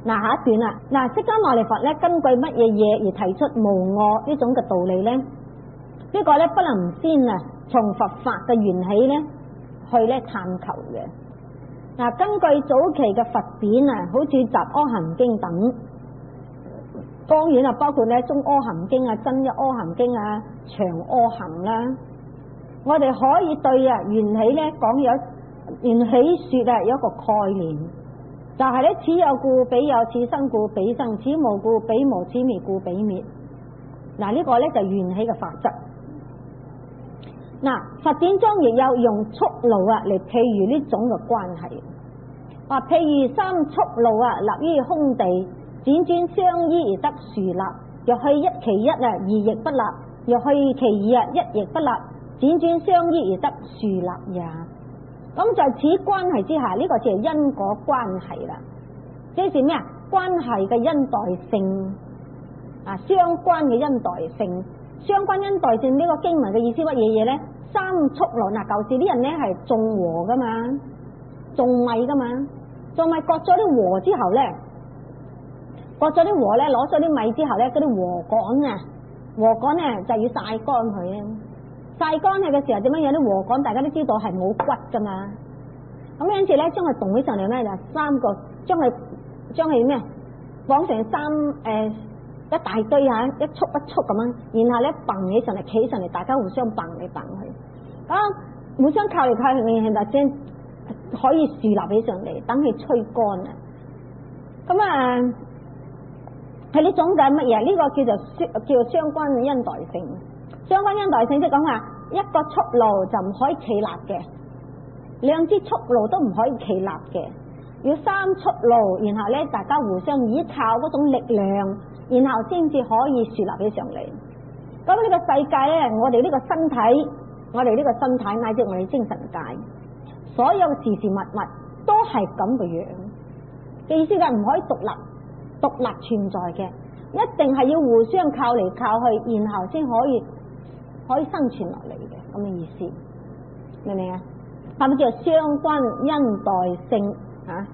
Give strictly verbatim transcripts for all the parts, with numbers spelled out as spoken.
嗱，下一段啦，嗱，釋迦牟尼佛咧根據乜嘢嘢而提出無我呢種嘅道理咧？呢、這個咧不能唔先啊，從佛法嘅緣起咧去咧探求嘅。嗱，根據早期嘅佛典啊，好似《雜阿含經》等，當然啊，包括咧《中阿含經》啊、《真一阿含經》啊、《長阿含》啦，我哋可以對啊緣起咧講有緣起說啊有一個概念。就係咧，此有故彼有，此生故彼生，此無故彼無，此滅故彼滅。嗱，呢個咧就緣起嘅法則。嗱，佛典中亦有用畜奴啊嚟譬喻呢種嘅關係。話譬如三畜奴啊，立於空地，輾轉相依而得樹立。若去一其一啊，二亦不立；若去其二啊，一亦不立。輾轉相依而得樹立也。咁在此關係之下，呢、這個就係因果關係啦。即是咩啊？關係嘅因代性啊，相關嘅因代性，相關因代性呢個經文嘅意思乜嘢嘢咧？三畜奴嗱，舊時啲人咧係種禾噶嘛，種米噶嘛，種米割咗啲禾之後咧，割咗啲禾咧，攞咗啲米之後咧，嗰啲禾稈啊，禾稈咧就要曬乾佢咧。曬乾佢嘅時候點樣有啲禾稈，大家都知道係冇骨噶嘛。咁因此咧，將佢動起上嚟咧，就三個將佢將佢咩綁成三誒、呃、一大堆嚇，一束一束咁樣，然後咧揼起上嚟，企上嚟，大家互相揼嚟揼去，啊互相靠嚟靠去，然後先可以豎立起上嚟，等佢吹乾啊。咁啊係呢種嘅乜嘢？呢、這個叫做相叫做相關因代性。相關因代性即係講話一個畜奴就唔可以企立嘅，兩支畜奴都唔可以企立嘅，要三畜奴，然後咧大家互相依靠嗰種力量，然後先至可以樹立起上嚟。咁呢個世界咧，我哋呢個身體，我哋呢個身體乃至我哋精神界，所有嘅事事物物都係咁嘅樣嘅意思，就唔可以獨立獨立存在嘅，一定係要互相靠嚟靠去，然後先可以。可以生存落嚟嘅咁嘅意思，明唔明啊？係咪叫相關因代性啊？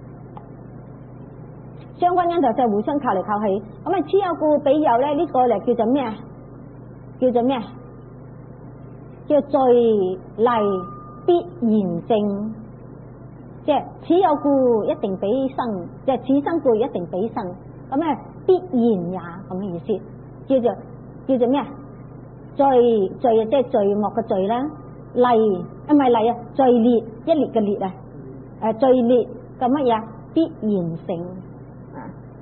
相關因代就係互相靠嚟靠去。咁啊，此有故彼有咧，呢、這個嚟叫做咩啊？叫做咩？叫序例必然性，即係此有故一定彼生，即係此生故一定彼生，咁咧必然也咁嘅意思，叫做叫做咩啊？序序即係序幕嘅序啦，例啊唔係例啊，序列一列嘅列啊，誒序列嘅乜嘢必然性啊。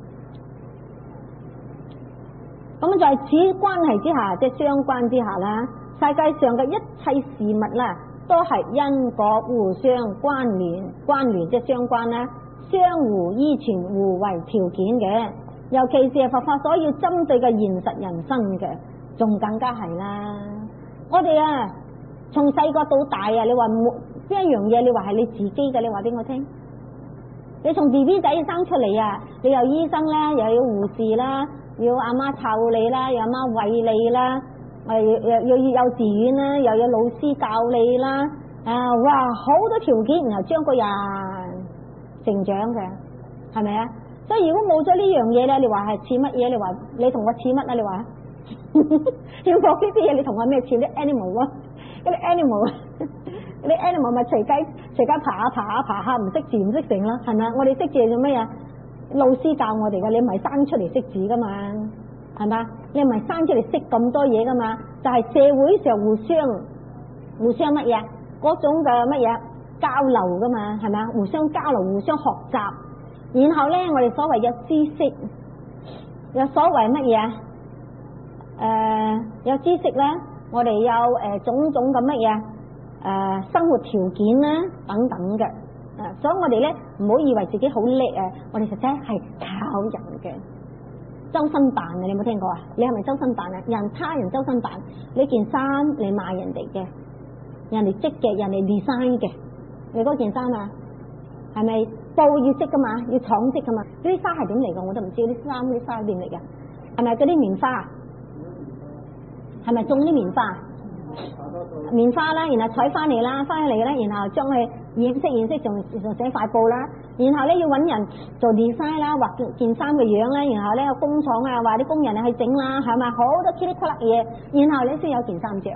咁在此關係之下，即係相關之下啦，世界上嘅一切事物啦，都係因果互相關聯，關聯即係相關啦，相互依存，互為條件嘅。尤其是係佛法所要針對嘅現實人生嘅。仲更加係啦！我哋啊，從細個到大啊，你話冇邊一樣嘢，你話係你自己嘅，你話俾我聽。你從 B B 仔生出嚟啊，你有醫生啦，又有護士啦，要阿媽湊你啦，有阿媽餵你啦，誒又又要幼稚園啦，又有老師教你啦，啊哇好多條件，然後將個人成長嘅，係咪啊？所以如果冇咗呢樣嘢咧，你話係似乜嘢？你話你同我似乜啊？你話？要講呢啲嘢，你同我咩似啲 animal 啊？嗰啲 animal，嗰啲 animal 咪隨街隨街爬下爬下爬下，唔識字唔識成啦，係咪？我哋識字做咩啊？老師教我哋嘅，你唔係生出嚟識字噶嘛，係嘛？你唔係生出嚟識咁多嘢噶嘛？就係、是、社會上互相互相乜嘢嗰種嘅乜嘢交流噶嘛，係咪？互相交流，互相學習，然後咧我哋所謂有知識，有所謂乜嘢？誒、呃，有知識啦，我哋有誒、呃、種種嘅乜嘢誒生活條件啦等等嘅，啊，所以我哋咧唔好以為自己好叻啊，我哋實際係靠人嘅，周身辦啊，你有冇聽過啊？你係咪周身辦啊？人他人周身辦，呢件衫你賣人哋嘅，人哋織嘅，人哋 design 嘅，你嗰件衫啊，係咪布要織噶嘛？要廠織噶嘛？呢啲花係點嚟噶？我都唔知，啲衫啲花係點嚟噶？係咪嗰啲棉花？係咪種啲棉花？ 棉花啦，然後採翻嚟啦，翻嚟咧，然後將佢染色染色，仲仲寫塊布啦，然後咧要揾人做 design 啦，畫件衫嘅樣啦，然後咧個工廠啊，話啲工人去整啦，係咪好多噼里啪啦嘢，然後咧先有件衫着。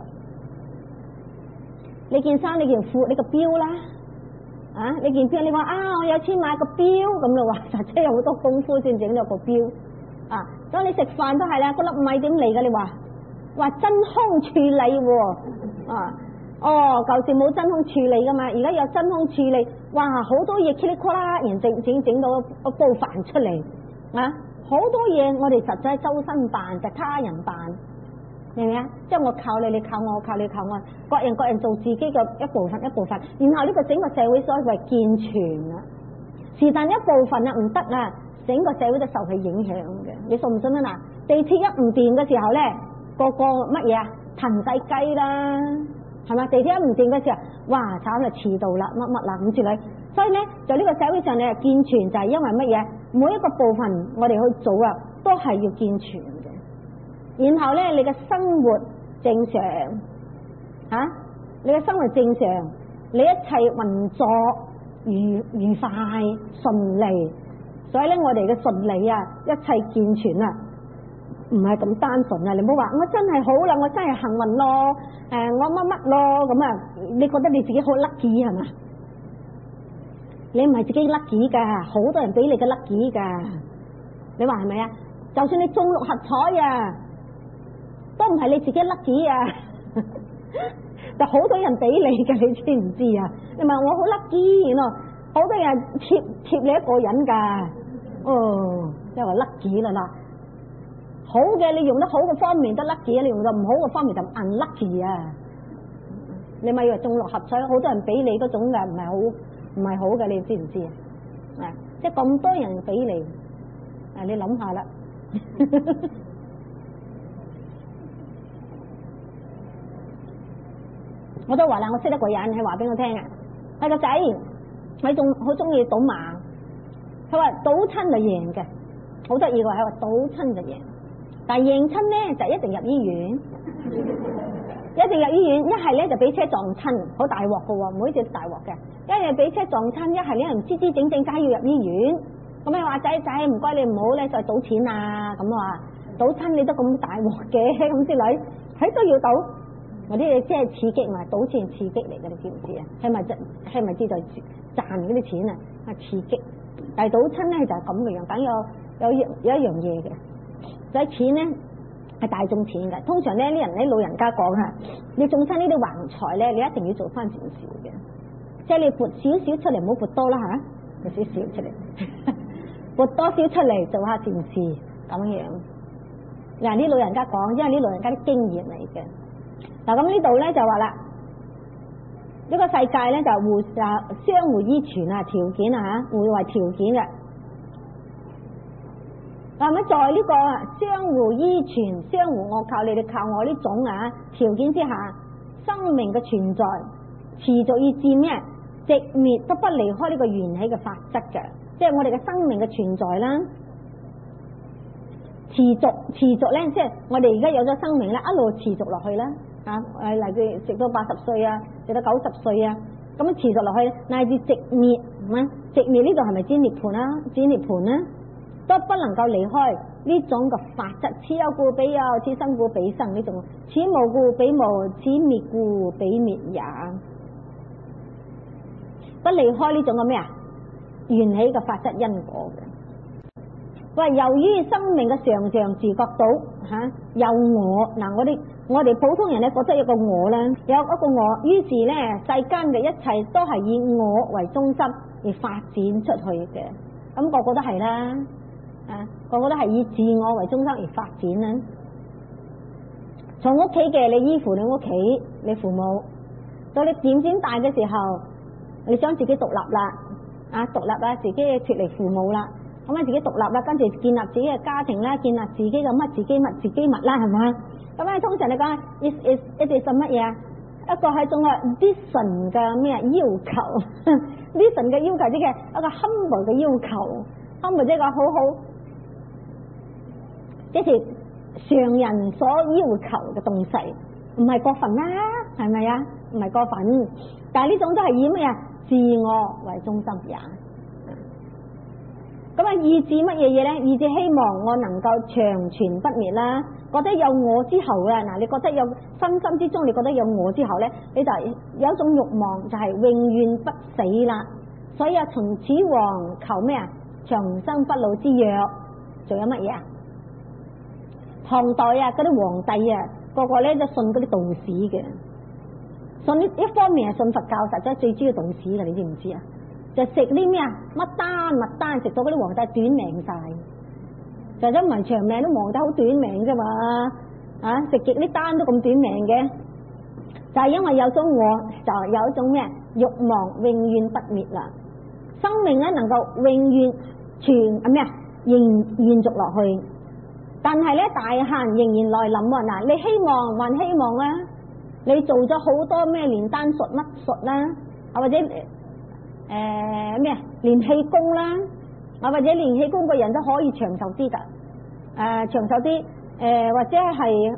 你件衫，你件褲，你個錶啦，啊，你件錶，你話啊，我有錢買個錶咁咯，話實際有好多功夫先整到個錶啊。咁你食飯都係啦，嗰粒米點嚟㗎？你話話真空處理喎，啊，哦，舊時冇真空處理㗎嘛，而家有真空處理，哇，好多嘢噼里啪啦，然整整整到個煲飯出嚟啊，好多嘢我哋實際周身辦就他人辦。明唔明啊？即係我靠你，你靠我，我靠你靠我，各人各人做自己嘅一部分一部分，然後呢個整個社會所謂健全啦。是但一部分啊唔得啊，整個社會都受佢影響嘅。你信唔信啊？嗱，地鐵一唔掂嘅時候咧，個個乜嘢啊騰晒雞啦，係嘛？地鐵一唔掂嘅時候，哇慘啦，遲到啦，乜乜啦咁之類。所以咧，就呢個社會上你係健全，就係因為乜嘢？每一個部分我哋去做啊，都係要健全嘅。然後咧，你嘅生活正常，吓、啊，你嘅生活正常，你一切運作愉愉快順利，所以咧我哋嘅順利啊，一切健全啊，唔係咁單純啊！你唔好話我真係好啦，我真係幸運咯，誒、呃，我乜乜咯咁啊？你覺得你自己好 lucky 係嘛？你唔係自己 lucky 噶，好多人俾你嘅 lucky 噶，你話係咪啊？就算你中六合彩啊！都唔係你自己 lucky 啊，就好多人俾你嘅，你知唔知啊？你問我好 lucky 咯，好多人貼貼你一個人噶，哦，即係話 lucky 啦啦。好嘅，你用得好嘅方面得 lucky， 你用得唔好嘅方面就 unlucky 啊。你咪以為中六合彩好多人俾你嗰種嘅，唔係好唔係好嘅，你知唔知啊？啊，即係咁多人俾你，啊，你諗下啦。我都話啦，我識得個人係話俾我聽啊，係個仔，佢仲好中意賭馬，佢話賭親就贏嘅，好得意嘅話，佢話賭親就贏，但係贏親咧就一定入醫院，一定入醫院，一係咧就俾車撞親，好大鑊嘅喎，每一次都大鑊嘅，一係俾車撞親，一係咧唔知知整整梗要入醫院，咁你話仔仔唔該你唔好咧再賭錢啊，咁話賭親你都咁大鑊嘅咁之類，佢都要賭。嗰啲嘢即係刺激嘛，賭錢刺激嚟嘅，你知唔知啊？係咪係咪知道賺嗰啲錢啊？係刺激，但係賭親咧就係咁嘅樣，等有有有一樣嘢嘅，就係錢咧係大眾錢嘅。通常咧啲人咧老人家講啊，你中親呢啲橫財咧，你一定要做翻少少嘅，即係你撥少少出嚟，唔好撥多啦吓，撥少少出嚟，撥多少出嚟做下善事咁樣。嗱啲老人家講，因為啲老人家啲經驗嚟嘅。嗱咁呢度咧就話啦，呢、這個世界咧就互啊相互依存啊條件啊吓，互為條件嘅。嗱咁在呢個相互依存、相互我靠你哋靠我呢種啊條件之下，生命嘅存在持續以至咩？寂滅都不離開呢個緣起嘅法則嘅，即係我哋嘅生命嘅存在啦。持續持續咧，即係我哋而家有咗生命咧，一路持續落去啦。啊！誒，例如食到八十歲啊，食到九十歲啊，咁樣持續落去，乃至寂滅，係嘛？寂滅呢度係咪指涅槃啊？指涅槃咧，都不能夠離開呢種嘅法則。此有故彼有，此生故彼生呢種，此無故彼無，此滅故彼滅也，不離開呢種嘅咩啊？緣起嘅法則因果嘅。喂，由於生命嘅常常自覺到吓、啊、有我嗱，我哋我哋普通人咧覺得有個我啦，有一個我，於是咧世間嘅一切都係以我為中心而發展出去嘅，咁、那個個都係啦，啊個個都係以自我為中心而發展啦。從屋企嘅你依附你屋企，你父母，到你漸漸大嘅時候，你想自己獨立啦，啊獨立啦，自己脫離父母啦。咁啊，自己獨立啦，跟住建立自己嘅家庭啦，建立自己嘅乜自己物自己物啦，係嘛？咁啊，通常你講，is is 一啲係乜嘢啊？一個係種嘅 decent 嘅咩要求，decent 嘅要求即係一個 humble 嘅要求 ，humble 即係個好好，即係常人所要求嘅東西。 唔係過分啦，係咪啊？唔係過分，但係呢種都係以乜嘢？自我為中心也。咁啊，意志乜嘢嘢咧？意志希望我能夠長存不滅啦。覺得有我之後啊，嗱，你覺得有深深之中，你覺得有我之後咧，你就有一種慾望，就係永遠不死啦。所以啊，秦始皇求咩啊？長生不老之藥。仲有乜嘢啊？唐代啊，嗰啲皇帝啊，個個咧都信嗰啲道士嘅，信呢一方面係信佛教，實際最主要道士嘅，你知唔知啊？就食啲咩啊？乜丹乜丹，食到嗰啲皇帝短命晒，就真唔係長命，都皇帝好短命啫嘛。啊，食極啲丹都咁短命嘅，就係因為有咗我，就有一種咩慾望永遠不滅啦。生命咧能夠永遠存啊咩啊延延續落去，但係咧大限仍然來臨啊！嗱，你希望還希望啦，你做咗好多咩煉丹術乜術啦，啊或者誒咩啊練氣功啦，啊或者練氣功個人都可以長壽啲噶，誒、呃、長壽啲，誒、呃、或者係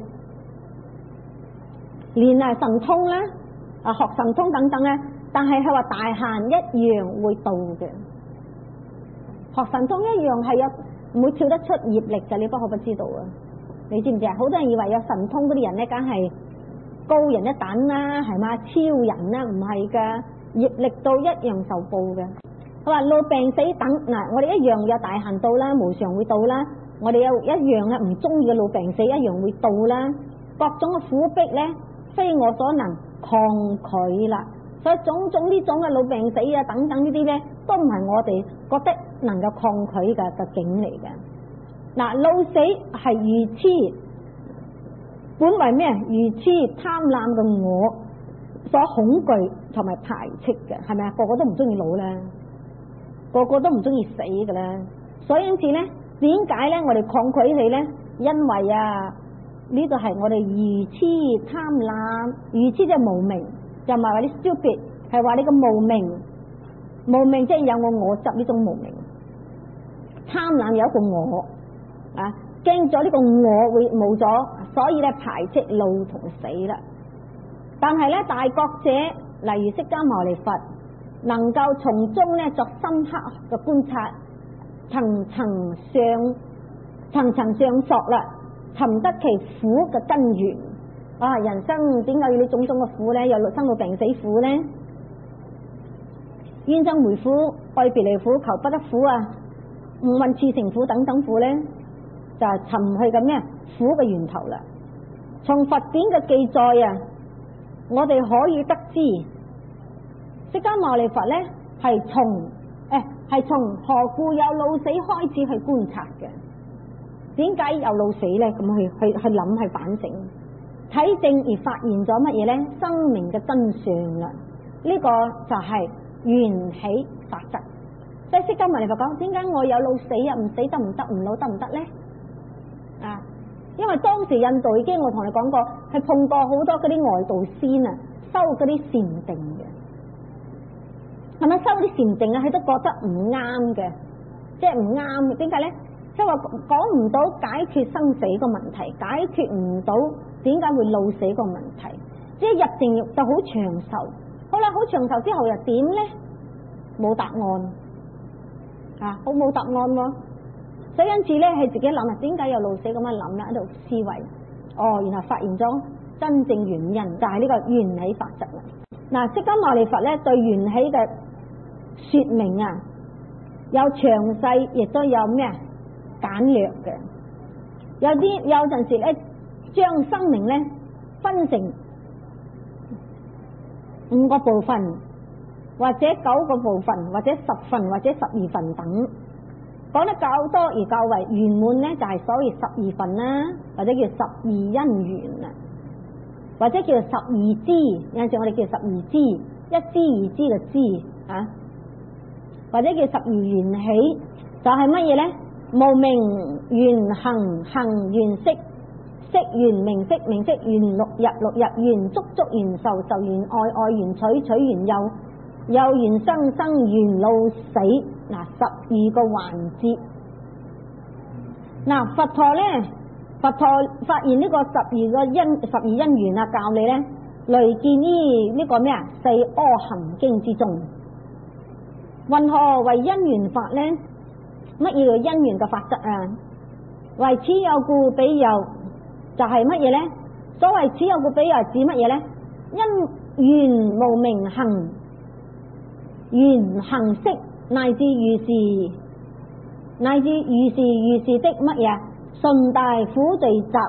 練啊神通啦，啊學神通等等咧，但係佢話大限一樣會到嘅。學神通一樣係有唔會跳得出業力嘅，你不可不知道啊！你知唔知啊？好多人以為有神通嗰啲人咧，梗係高人一等啦，係嘛？超人啦，唔係噶，業力到一樣受報嘅。佢話老病死等嗱，我哋一樣有大限到啦，無常會到啦。我哋有一樣咧唔中意嘅老病死一樣會到啦。各種嘅苦逼咧，非我所能抗拒啦。所以種種呢種嘅老病死啊等等呢啲咧，都唔係我哋覺得能夠抗拒嘅嘅境嚟嘅。嗱，老死係愚癡，本為咩？愚癡貪婪嘅我所恐懼同埋排斥嘅，係咪啊？個個都唔中意老啦，個個都唔中意死嘅啦。所以因此咧，點解咧我哋抗拒佢咧？因為啊，呢個係我哋愚癡貪婪，愚癡即係無明。就唔係話啲 stupid， 係話你個無明，無明即係有我我執呢種無明，貪婪有一個我啊，驚咗呢個我會冇咗，所以咧排斥老同死啦。但係咧大覺者，例如釋迦牟尼佛，能夠從中咧作深刻嘅觀察，層層上層層上溯啦，尋得其苦嘅根源。啊！人生點解要你種種嘅苦咧？有生老病死苦咧，冤憎會苦、愛別離苦、求不得苦啊，五蘊熾盛苦等等苦咧，就係尋去嘅咩苦嘅源頭啦。從佛典嘅記載啊，我哋可以得知，釋迦牟尼佛咧係從誒係從何故有老死開始去觀察嘅。點解有老死咧？咁去去去諗去反省。睇正而發現咗乜嘢咧？生命嘅真相啦，呢、這個就係緣起法則。所以釋迦牟尼佛講，點解我有老死啊？唔死得唔得？唔老得唔得咧？啊，因為當時印度已經我同你講過，係碰過好多嗰啲外道仙啊，修嗰啲禪定嘅，係咪修啲禪定啊？佢都覺得唔啱嘅，即係唔啱。點解咧？即係話講唔到解決生死個問題，解決唔到。點解會老死個問題？即係入定獄就好長壽，好啦，好長壽之後又點咧？冇答案啊，好冇答案喎。所以因此咧，係自己諗啊，點解有老死咁樣諗啦？喺度思維，哦，然後發現咗真正原因，就係呢個緣起法則啦。嗱，釋迦牟尼佛咧對緣起嘅說明啊，有詳細，亦都有咩簡略嘅。有啲有陣時咧。將生命咧分成五個部分，或者九個部分，或者十份，或者十二份等，講得較多而較為圓滿咧，就係所謂十二份啦，或者叫十二因緣啊，或者叫做十二支，有陣時我哋叫十二支，一支二支嘅支啊，或者叫十二緣起，就係乜嘢咧？無明緣行，行緣識。識緣名色，名色緣六入，六入緣觸，觸緣受，受緣愛，愛緣取，取緣有，有緣生，生緣老死。嗱，十二個環節。嗱，佛陀咧佛陀發現呢個十二個因十二因緣啊，教你咧類見於呢個咩啊四阿含經之中。云何為因緣法咧？乜嘢叫因緣嘅法則啊？為此有故彼有，就係乜嘢咧？所謂此有故彼有係指乜嘢咧？因緣無明行，緣行識乃至如是，乃至如是如是的乜嘢？順大苦聚集。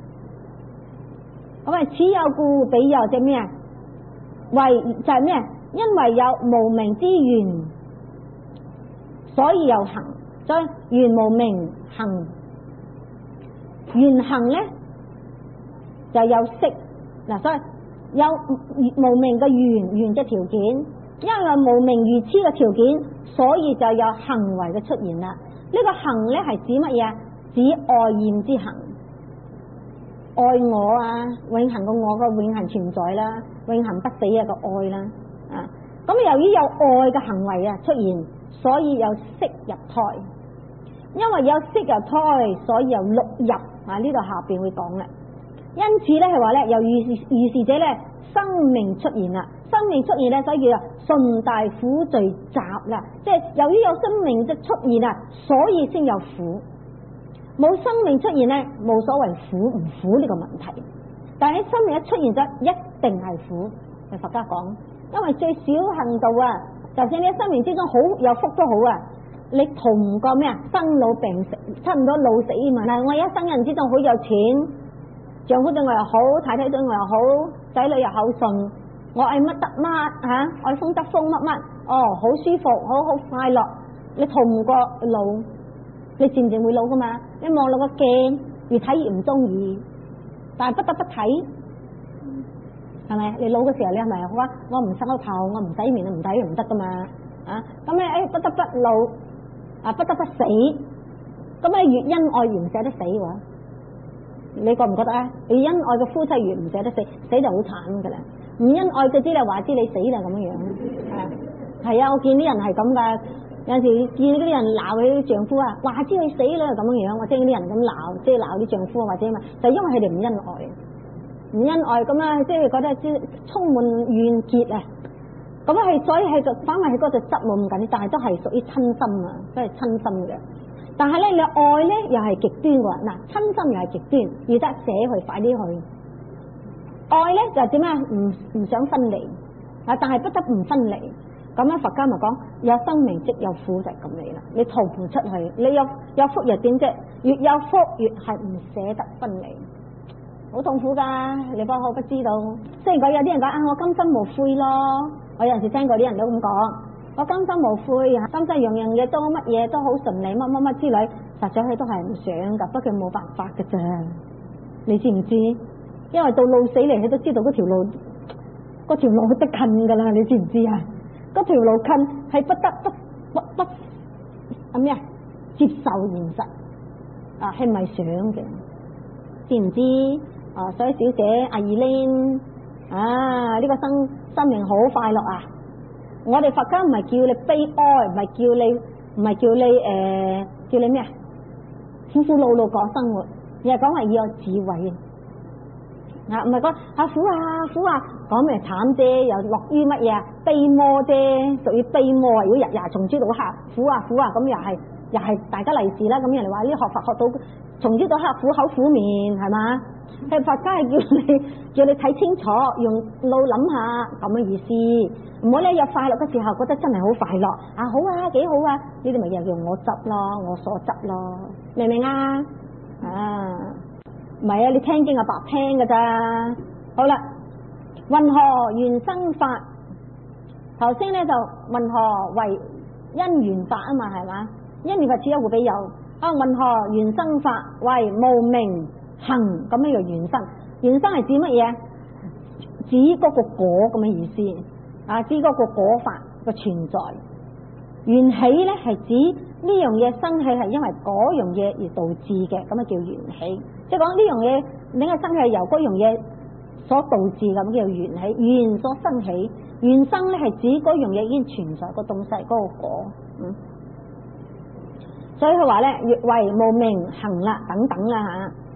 咁啊，此有故彼有即係咩啊？為就係咩？因為有無明之緣，所以有行。所以緣無明行，緣行咧就有識嗱，所以有無明嘅緣，緣嘅條件，因為有無明愚痴嘅條件，所以就有行為嘅出現啦。呢、這個行咧係指乜嘢？指愛厭之行，愛我啊，永恆個我個永恆存在啦，永恆不死啊個愛啦啊。咁由於有愛嘅行為啊出現，所以有識入胎。因為有識入胎，所以有六入啊！呢度下邊會講啦。因此咧，係話咧，由如是如是者咧，生命出現啦。生命出現咧，所以叫做順大苦聚集啦。即係由於有生命嘅出現啊，所以先有苦。冇生命出現咧，冇所謂苦唔苦呢個問題。但係生命一出現咗，一定係苦。係佛家講，因為最少限度啊，就算你喺生命之中好有福都好啊。你逃唔過咩啊？生老病死，差唔多老死嘛。嗱，我一生人之中好有錢，丈夫對我又好，太太對我又好，仔女又孝順，我愛乜得乜吓，愛風得風乜乜，哦，好舒服，好好快樂。你逃唔過老，你漸漸會老噶嘛。你望落個鏡，越睇越唔中意，但係不得不睇，係咪？你老嘅時候，你係咪話我唔洗頭，我唔洗面，唔睇唔得噶嘛？啊，咁你誒不得不老。啊，不得不死，咁咧越恩愛越唔捨得死喎，你覺唔覺得啊？越恩愛嘅夫妻越唔捨得死，死就好慘噶啦。唔恩愛嗰啲咧，話知你死啦咁樣樣，係係啊，我見啲人係咁噶，有陣時見嗰啲人鬧佢丈夫啊，話知佢死啦咁樣樣，或者啲人咁鬧，即係鬧啲丈夫或者嘛，就因為佢哋唔恩愛，唔恩愛咁啊，即係覺得即係充滿怨結啊。咁係，所以係就反為係嗰隻執冇咁緊要，但係都係屬於親心啊，都係親心嘅。但係咧，你愛咧又係極端喎。嗱，親心又係極端，要得捨去，快啲去。愛咧就點啊？唔唔想分離啊，但係不得唔分離。咁咧，佛家咪講有生命即有苦就係咁嚟啦。你逃唔出去，你有有福又點啫？越有福越係唔捨得分離，好痛苦噶。你不可不知道。雖然講有啲人講啊，我今生無悔咯。我有陣時聽過啲人都咁講，我今生無悔，今生樣樣嘢都乜嘢都好順利，乜乜乜之類，實際佢都係唔想噶，不過冇辦法噶咋，你知唔知？因為到老死嚟，你都知道嗰條路，嗰條路得近噶啦，你知唔知啊？嗰條路近係不得不不不啊咩啊？接受現實啊，係咪想嘅？知唔知？啊，所以小姐阿二玲。啊！呢、這個生生命好快樂啊！我哋佛家唔係叫你悲哀，唔係叫你唔係叫你誒、呃、叫你咩啊？苦苦惱惱過生活，而係講係要有智慧啊！唔係講啊苦啊苦啊，講咩慘啫？又落於乜嘢啊？悲魔啫，屬於悲魔啊！如果日日從朝到黑苦啊苦啊，咁又係又係大家利是啦！咁人哋話呢學佛學到從朝到黑苦口苦面係嘛？係佛家係叫你叫你睇清楚，用腦諗下咁嘅意思，唔好咧有快樂嘅時候覺得真係好快樂啊，好啊幾好啊，呢啲咪又叫我執咯，我所執咯，明唔明啊？啊，唔係啊，你聽經係白聽㗎咋。好啦，云何緣生法？頭先咧就云何為因緣法啊嘛，係嘛？因緣法此有故彼有啊，云何緣生法為無明行，咁樣叫緣生。緣生係指乜嘢？指嗰個果咁嘅意思啊，指嗰個果法嘅存在。緣起咧係指呢樣嘢生起係因為嗰樣嘢而導致嘅，咁啊叫緣起。即係講呢樣嘢，你嘅生起係由嗰樣嘢所導致，咁叫緣起。緣所生起，緣生咧係指嗰樣嘢已經存在個東西，嗰、嗰個果。嗯，所以佢話咧，越為無明行啦，等等啦吓。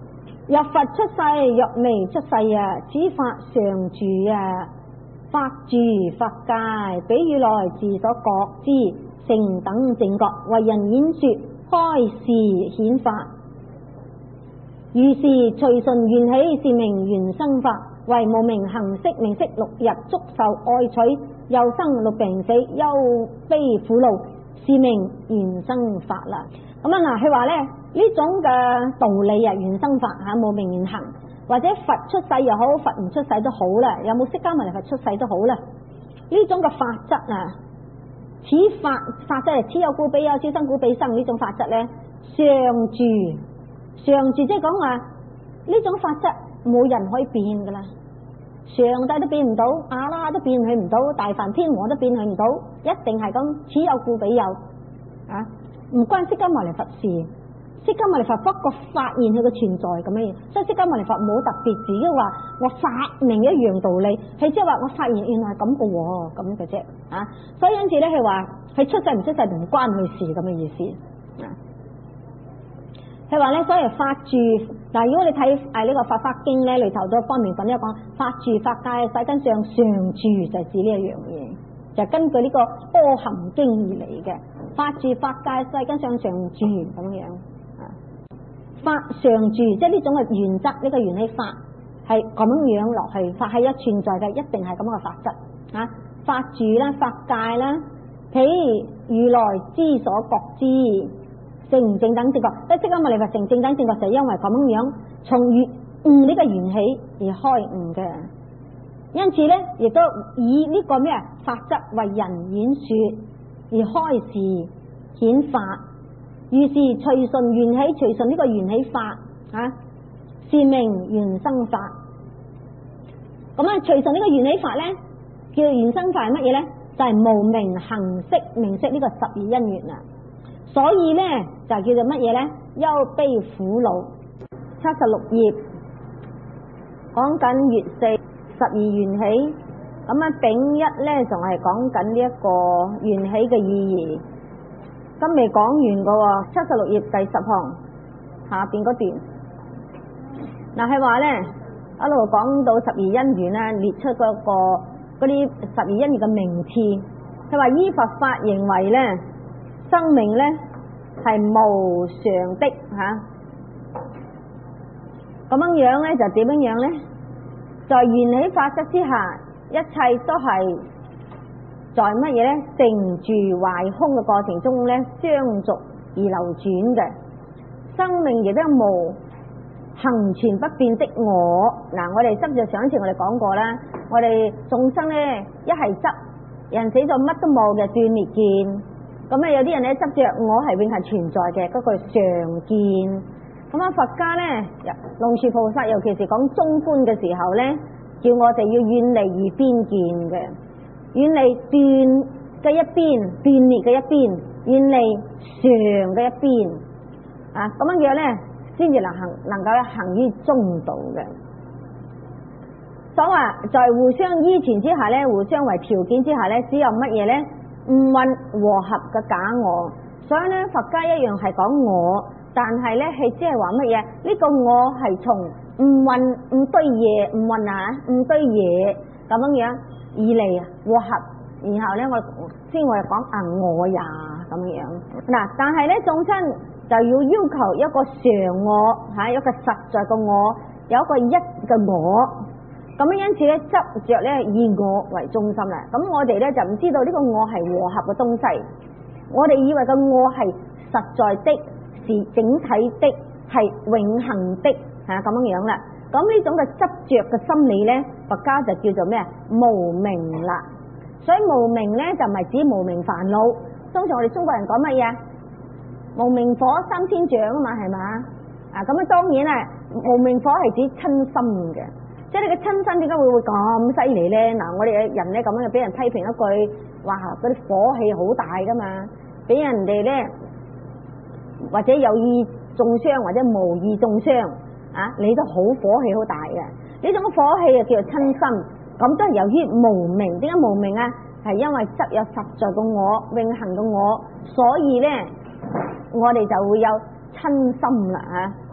若佛出世，若未出世啊，此法常住啊，法住法界，比如來自所覺知，成等正覺，為人演說，開示顯法。如是隨順緣起，是名緣生法。為無明行識名色六入觸受愛取，又生六病死，憂悲苦惱，是名緣生法啦。咁啊嗱，佢話咧呢種嘅道理啊，緣生法吓，無明緣行，或者佛出世又好，佛唔出世都好啦，有冇釋迦牟尼佛出世都好啦。呢種嘅法則啊，此法法則係此有故彼有，此生故彼生，呢種法則咧常住，常住即係講話呢種法則冇人可以變噶啦，上帝都變唔到，阿拉都變佢唔到，大梵天王都變佢唔到，一定係咁此有故彼有啊，唔關釋迦牟尼佛事。釋迦牟尼佛不過發現佢嘅存在咁樣，所以釋迦牟尼佛冇特別自己話我發明一樣道理，係即係話我發現原來係咁嘅喎，咁嘅啫啊。所以因此咧，佢話佢出世唔出世唔關佢事咁嘅意思啊。佢話咧，所以法住嗱，如果你睇誒呢個《法華經》咧，裏頭都方面品一講法住法界，世間上常住就係指呢一樣嘢，就係根據呢個《阿含經》而嚟嘅。法住法界，世間上常住咁樣啊。法常住即係呢種嘅原則，呢、這個緣起法係咁樣落去，法係一存在嘅，一定係咁嘅法則啊。法住啦，法界啦，譬如如來之所覺知。正正等正覺，即係釋迦牟尼佛成正等正覺，就係因為咁樣從悟呢個緣起而開悟嘅。因此咧，亦都以呢個咩啊法則為人演說而開示顯法。於是隨順緣起，隨順呢個緣起法啊，是名緣生法。咁啊，隨順呢個緣起法咧，叫緣生法係乜嘢咧？就係、是、無明行識名色呢個十二因緣啊。所以咧就叫做乜嘢咧？憂悲苦惱。七十六頁講緊月四十二緣起，咁啊丙一咧仲係講緊呢一個緣起嘅意義，今未講完噶。七十六頁第十行下邊嗰段，嗱係話咧一路講到十二因緣啦，列出嗰、那個嗰啲十二因緣嘅名次。佢話依佛法認為咧，生命咧係無常的吓，咁樣樣咧就點樣樣咧？在緣起法則之下，一切都係在乜嘢咧？成住壞空嘅過程中咧，相續而流轉嘅。生命亦都無恆存不變的我。嗱，我哋執着上一次我哋講過啦，我哋眾生咧一係執人死咗乜都冇嘅斷滅見。咁啊，有啲人咧執着我係永恆存在嘅嗰個常見。咁啊，佛家咧，龍樹菩薩尤其是講中觀嘅時候咧，叫我哋要遠離二邊見嘅，遠離斷嘅一邊，斷滅嘅一邊，遠離常嘅一邊啊，咁樣樣咧先至能行，能夠行於中道嘅。所謂在互相依存之下咧，互相為條件之下咧，只有乜嘢咧？誤混和合嘅假我。所以咧，佛家一樣係講我，但係咧係即係話乜嘢？呢、這個我係從誤混誤堆嘢，誤混啊，誤堆嘢咁樣樣而嚟和合，然後咧我先我哋講啊我呀咁樣樣。嗱，但係咧眾生就要要求一個常我吓，一個實在嘅我，有一個一嘅我。咁樣因此咧執着咧以我為中心啦。咁我哋咧就唔知道呢個我係和合嘅東西，我哋以為個我係實在的，是整體的，係永恆的吓咁樣樣啦。咁呢種嘅執着嘅心理咧，佛家就叫做咩啊？無明啦。所以無明咧就唔係指無明煩惱。通常我哋中國人講乜嘢？無明火三千丈啊嘛，係嘛？啊咁啊，當然啊，無明火係指親心嘅。即係你嘅親身點解會會咁犀利咧？嗱，我哋嘅人咧咁樣就俾人批評一句，哇！嗰啲火氣好大噶嘛，俾人哋咧或者有意中傷或者無意中傷啊，你都好火氣好大嘅。呢種火氣啊叫做親身，咁都係由於無明。點解無明啊？係因為執有實在嘅我、永恆嘅我，所以咧我哋就會有親心啦嚇。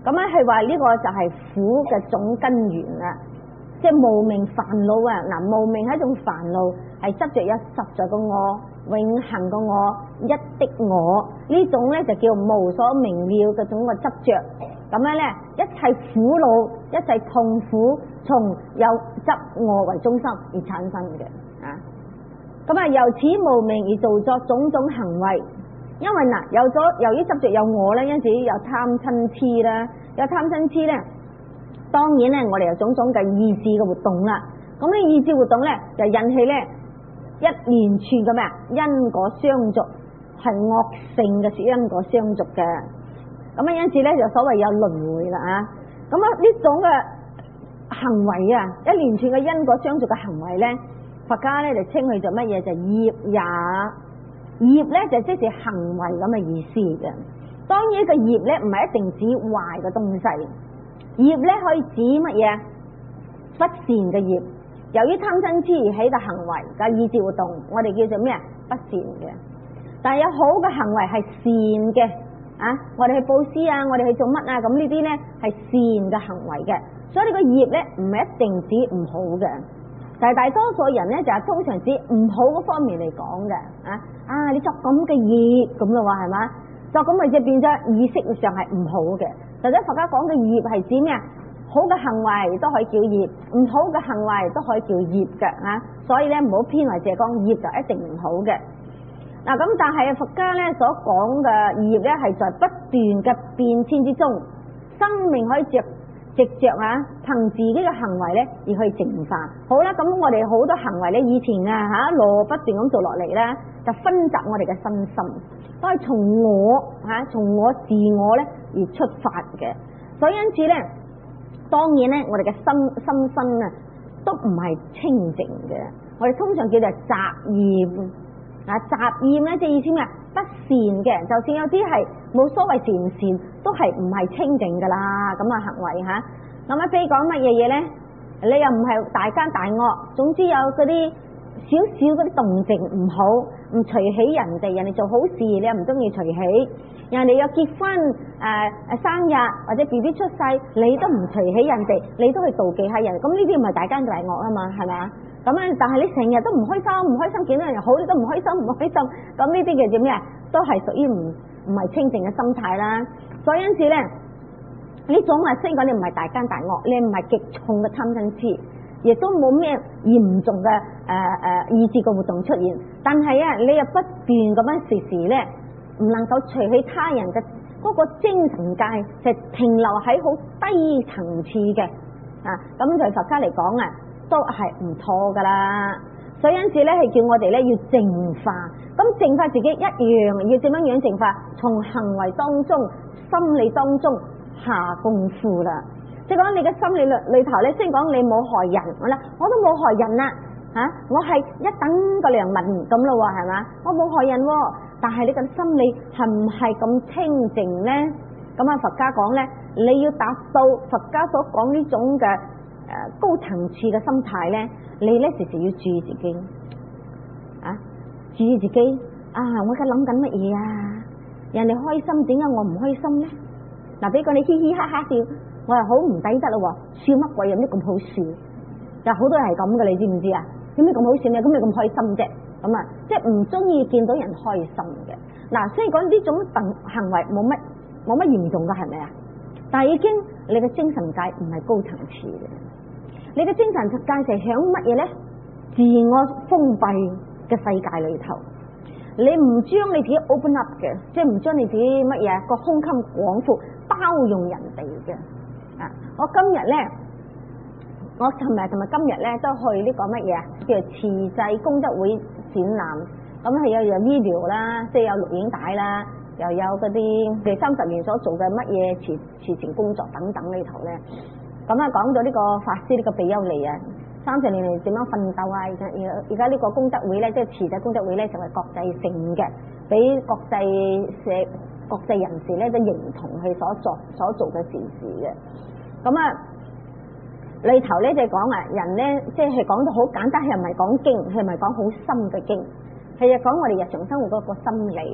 咁咧係話呢個就係苦嘅總根源啦，即係無明煩惱啊！嗱，無明係一種煩惱，係執着有實在嘅我、永恆嘅我、一的我，呢種咧就叫無所明了嘅種嘅執着。咁樣咧，一切苦惱、一切痛苦，從有執我為中心而產生嘅啊！咁啊，由此無明而造作種種行為。因為嗱，有咗由於執着有我咧，因此有貪嗔痴啦，有貪嗔痴咧，當然咧我哋有種種嘅意志嘅活動啦。咁呢意志活動咧就引起咧一連串嘅咩啊因果相續，係惡性嘅因果相續嘅。咁啊，因此咧就所謂有輪迴啦啊。咁啊呢種嘅行為啊，一連串嘅因果相續嘅行為咧，佛家咧就稱佢做乜嘢？就業也。業咧就即是行為咁嘅意思嘅。當然個業咧唔係一定指壞嘅東西，業咧可以指乜嘢？不善嘅業，由於貪嗔痴而起嘅行為嘅意志活動，我哋叫做咩啊？不善嘅。但係有好嘅行為係善嘅啊！我哋去布施啊，我哋去做乜啊？咁呢啲咧係善嘅行為嘅，所以呢個業咧唔係一定指唔好嘅。但係大多數人咧就係通常指唔好嗰方面嚟講嘅啊啊！你作咁嘅業咁咯喎，係嘛？作咁咪就變咗意識上係唔好嘅。或者佛家講嘅業係指咩啊？好嘅行為都可以叫業，唔好嘅行為都可以叫業嘅啊！所以咧唔好偏為淨係講業就一定唔好嘅。嗱、啊、咁但係佛家咧所講嘅業咧係在不斷嘅變遷之中，生命可以着。直着啊，憑自己嘅行為咧而去淨化。好啦，咁我哋好多行為咧，以前啊吓一路不斷咁做落嚟咧，就分集我哋嘅身心，都係從我吓，從我自我咧而出發嘅。所以因此咧，當然咧，我哋嘅心心身啊，都唔係清淨嘅。我哋通常叫做雜業啊，雜業咧即係意思咩啊？不善嘅，就算有啲係冇所謂善唔善，都係唔係清淨噶啦，咁啊行為吓。咁啊，非講乜嘢嘢咧？你又唔係大奸大惡，總之有嗰啲少少嗰啲動靜唔好，唔隨喜人哋，人哋做好事你又唔中意隨喜，人哋有結婚誒誒、呃、生日或者 B B 出世，你都唔隨喜人哋，你都去妒忌下人，咁呢啲唔係大奸大惡啊嘛，係咪啊？咁咧，但係你成日都唔開心，唔開心見到人好，你都唔開心，唔開心，咁呢啲叫做咩啊？都係屬於唔唔係清淨嘅心態啦。所以因此咧，呢種啊，雖然講你唔係大奸大惡，你唔係極重嘅貪嗔痴，亦都冇咩嚴重嘅誒誒意志嘅活動出現，但係啊，你又不斷咁樣時時咧，唔能夠隨起他人嘅嗰個精神界，就停留喺好低層次嘅啊。咁在佛家嚟講啊，都係唔妥噶啦。所以因此咧，係叫我哋咧要淨化。咁淨化自己一樣，要點樣樣淨化？從行為當中、心理當中下功夫啦。即係講你嘅心理裏裏頭咧，先講你冇害人，我咧我都冇害人啦，吓、啊、我係一等個良民咁咯，係嘛？我冇害人，但係你嘅心理係唔係咁清淨咧？咁啊，佛家講咧，你要達到佛家所講呢種嘅誒高層次嘅心態咧，你咧時時要注意自己啊，注意自己啊！我而家諗緊乜嘢啊？人哋開心，點解我唔開心咧？嗱，俾個你嘻嘻哈哈笑，我係好唔抵得咯，笑乜鬼有咩咁好笑？但係好多人係咁嘅，你知唔知啊？有咩咁好笑咩？咁你咁開心啫？咁啊，即係唔中意見到人開心嘅。嗱，雖然講呢種行行為冇乜冇乜嚴重嘅，係咪啊？但係已經你嘅精神界唔係高層次嘅，你嘅精神界就係響乜嘢咧？自我封閉嘅世界裏頭，你唔將你自己 open up 嘅，即係唔將你自己乜嘢個胸襟廣闊，包容人哋嘅。啊，我今日咧，我尋日同埋今日咧都去呢個乜嘢啊？叫做慈濟功德會展覽，咁係有有 video 啦，即係有錄影帶啦，又有嗰啲第三十年所做嘅乜嘢慈慈善工作等等呢頭咧。咁啊，講到呢個法師呢個比丘尼啊，三十年嚟點樣奮鬥啊！而家而而家呢個功德會咧，即係慈濟功德會咧，成為國際性嘅，俾國際社國際人士咧都認同佢所作所做嘅善事嘅。咁啊，裏頭咧就講啊，人咧即係講到好簡單，係唔係講經，係唔係講好深嘅經，係啊講我哋日常生活嗰個心理。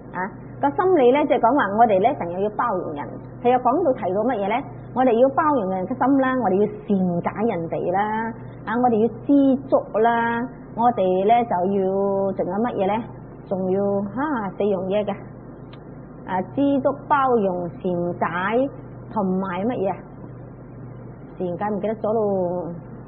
啊，個心理咧，即係講話我哋咧成日要包容人，佢又講到提到乜嘢咧？我哋要包容人嘅心啦，我哋要善解人哋啦，啊，我哋要知足啦，我哋咧就要仲有乜嘢咧？仲要嚇四樣嘢嘅，啊，知足、包容、善解同埋乜嘢？善解唔記得咗咯，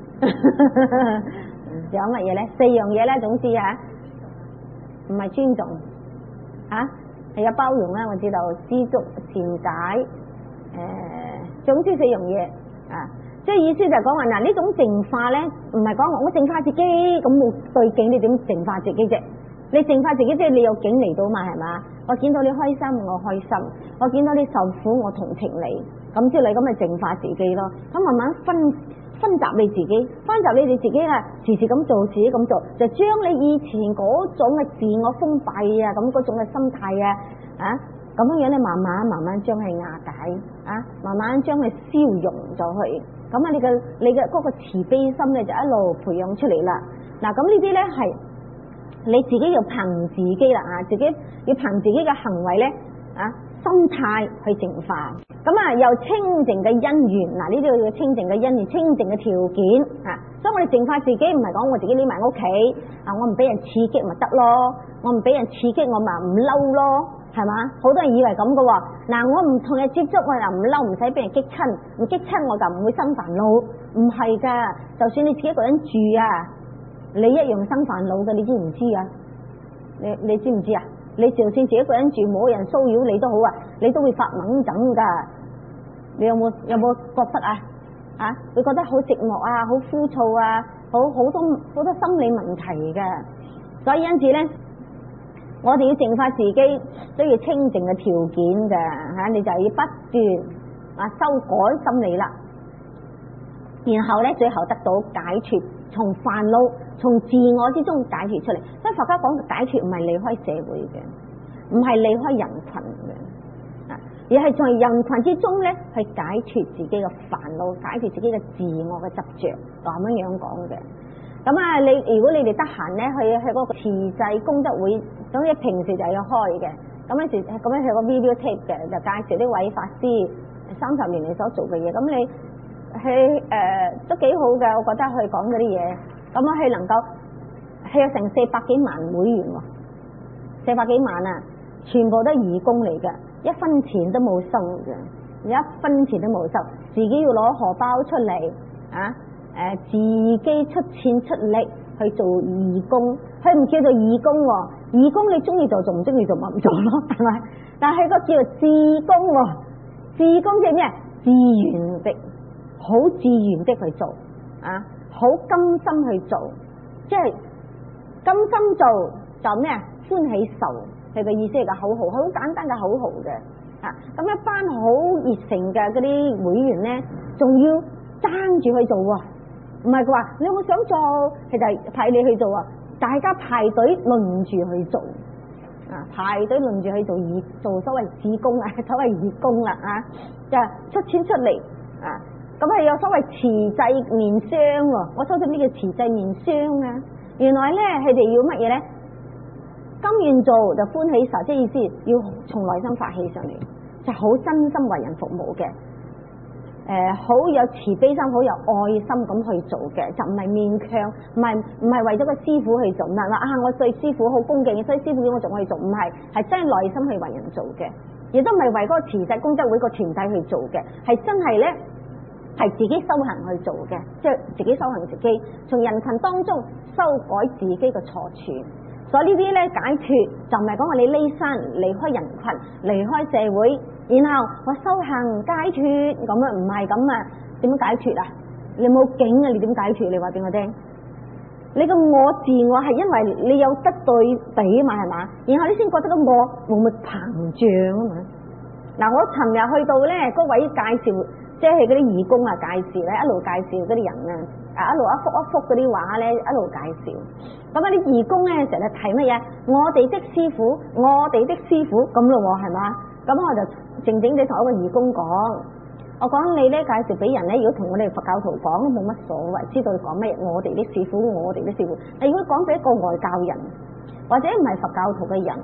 仲有乜嘢咧？四樣嘢咧，總之嚇，唔係尊重嚇。係有包容啦，我知道知足善解，誒、呃，總之四樣嘢啊，即係意思就係講話嗱，呢種淨化咧，唔係講我淨化自己咁冇對境，你點淨化自己啫？你淨化自己即係你有境嚟到嘛，係嘛？我見到你開心，我開心；我見到你受苦，我同情你，咁之類咁咪淨化自己咯。咁慢慢分分集你自己，分集你哋自己啊，時時咁做，自己咁做，就將你以前嗰種嘅自我封閉啊，咁嗰種嘅心態啊，啊咁樣樣咧，慢慢慢慢將佢瓦解，啊，慢慢將佢消融咗去。咁啊，你嘅你嘅嗰個慈悲心咧，就一路培養出嚟啦。嗱，咁呢啲咧係你自己要憑自己啦，啊，自己要憑自己嘅行為咧，啊，心態去淨化。咁啊，又清淨嘅因緣，嗱，呢啲叫清淨嘅因緣，清淨嘅條件啊。所以我哋淨化自己，唔係講我自己匿埋屋企啊，我唔俾人刺激咪得咯，我唔俾人刺激我咪唔嬲咯，係嘛？好多人以為咁噶喎。嗱，我唔同人接觸，我又唔嬲，唔使俾人激親，唔激親我就唔會生煩惱。唔係噶，就算你自己一個人住啊，你一樣生煩惱嘅，你知唔知啊？你你知唔知啊？你就算自己一個人住，冇人騷擾你都好啊，你都會發猛整噶。你有冇有冇覺得啊？啊，會覺得好寂寞啊，好枯燥啊，好好多好多心理問題嘅。所以因此咧，我哋要淨化自己，都要清淨嘅條件嘅吓，你就要不斷啊修改心理啦。然後咧，最後得到解脫，從煩惱、從自我之中解脫出嚟。所以佛家講嘅解脫唔係離開社會嘅，唔係離開人群嘅，啊，而係從人群之中咧去解脫自己嘅煩惱，解脫自己嘅自我嘅執着，咁樣樣講嘅。咁啊，你如果你哋得閒咧，去去嗰個慈濟功德會，咁你平時就要開嘅。咁樣時咁樣係個 video tape 嘅，就介紹呢位法師三十年嚟所做嘅嘢。咁你佢誒、呃、都幾好嘅，我覺得佢講嗰啲嘢，咁啊佢能夠係有成四百幾萬會員喎，四百幾萬啊，全部都係義工嚟嘅，一分錢都冇收嘅，一分錢都冇收，自己要攞荷包出嚟啊，誒、呃、自己出錢出力去做義工，佢唔叫做義工喎，義工你中意做做唔中意做咪唔做咯，係咪？但係個叫做志工喎，志工即係咩？自願的。好自願的去做啊，好甘心去做，即係甘心做就咩啊？歡喜受，佢嘅意思係個口號，好簡單嘅口號嘅啊。咁一班好熱誠嘅嗰啲會員咧，仲要爭住去做喎，唔係佢話你有冇想做，佢就係派你去做啊。大家排隊輪住去做啊，排隊輪住去做義做所謂志工啊，所謂義工啦啊，就係出錢出嚟啊。咁係有所謂慈濟面霜喎，我相信呢個慈濟面霜啊，原來咧佢哋要乜嘢咧？甘願做就歡喜受，即係意思要從內心發起上嚟，就好真心為人服務嘅，誒、呃、好有慈悲心，好有愛心咁去做嘅，就唔係勉強，唔係唔係為咗個師傅去做，唔係話啊我對師傅好恭敬，所以師傅叫我仲可以做，唔係，係真係內心去為人做嘅，亦都唔係為嗰個慈濟功德會個團體去做嘅，係真係咧。係自己修行去做嘅，即係自己修行自己，從人群當中修改自己嘅錯處。所以呢啲咧解脫就唔係講話你離山離開人群離開社會，然後我修行解脫咁啊，唔係咁啊，點樣解脫啊？你冇境啊，你點解脫？你話俾我聽，你個我自我係因為你有得對比啊嘛，係嘛？然後你先覺得個我會唔會膨脹啊嘛？嗱，我尋日去到咧，嗰位介紹。即係嗰啲義工啊，介紹咧，一路介紹嗰啲人啊，啊一路一幅一幅嗰啲畫咧，一路介紹。咁啊啲義工咧成日睇乜嘢？我哋的師傅，我哋的師傅咁咯喎，係嘛？咁我就靜靜地同一個義工講，我講你咧介紹俾人咧，如果同我哋佛教徒講都冇乜所謂，知道你講乜嘢？我哋的師傅，我哋的師傅。但如果講俾一個外教人或者唔係佛教徒嘅人，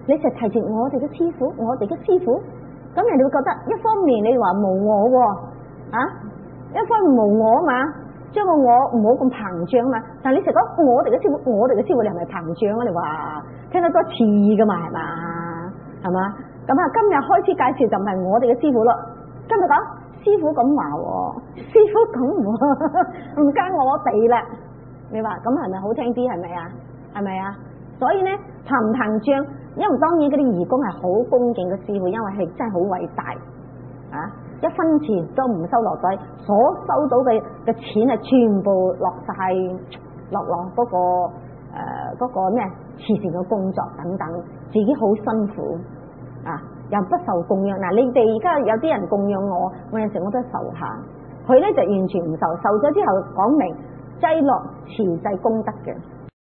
你成日提住我哋嘅師傅，我哋嘅師傅，咁人哋會覺得一方面你話無我喎，啊，一方面無我嘛，將個我唔好咁膨脹嘛。但係你成日講我哋嘅師傅，我哋嘅師傅，你係咪膨脹啊？你話聽得多似㗎嘛，係嘛，係嘛？咁啊，今日開始介紹就唔係我哋嘅師傅咯。今日講師傅咁話喎，師傅咁喎，唔加我哋啦。你話咁係咪好聽啲？係咪啊？係咪啊？所以咧膨唔膨脹？因為當然嗰啲義工係好恭敬嘅師傅，因為係真係好偉大啊！一分錢都唔收落袋，所收到嘅嘅錢係全部落晒落落嗰個誒嗰個咩慈善嘅工作等等，自己好辛苦啊，又不受供養。嗱，你哋而家有啲人供養我，我有時我都受下，佢咧就完全唔受，受咗之後講明濟樂慈濟功德嘅。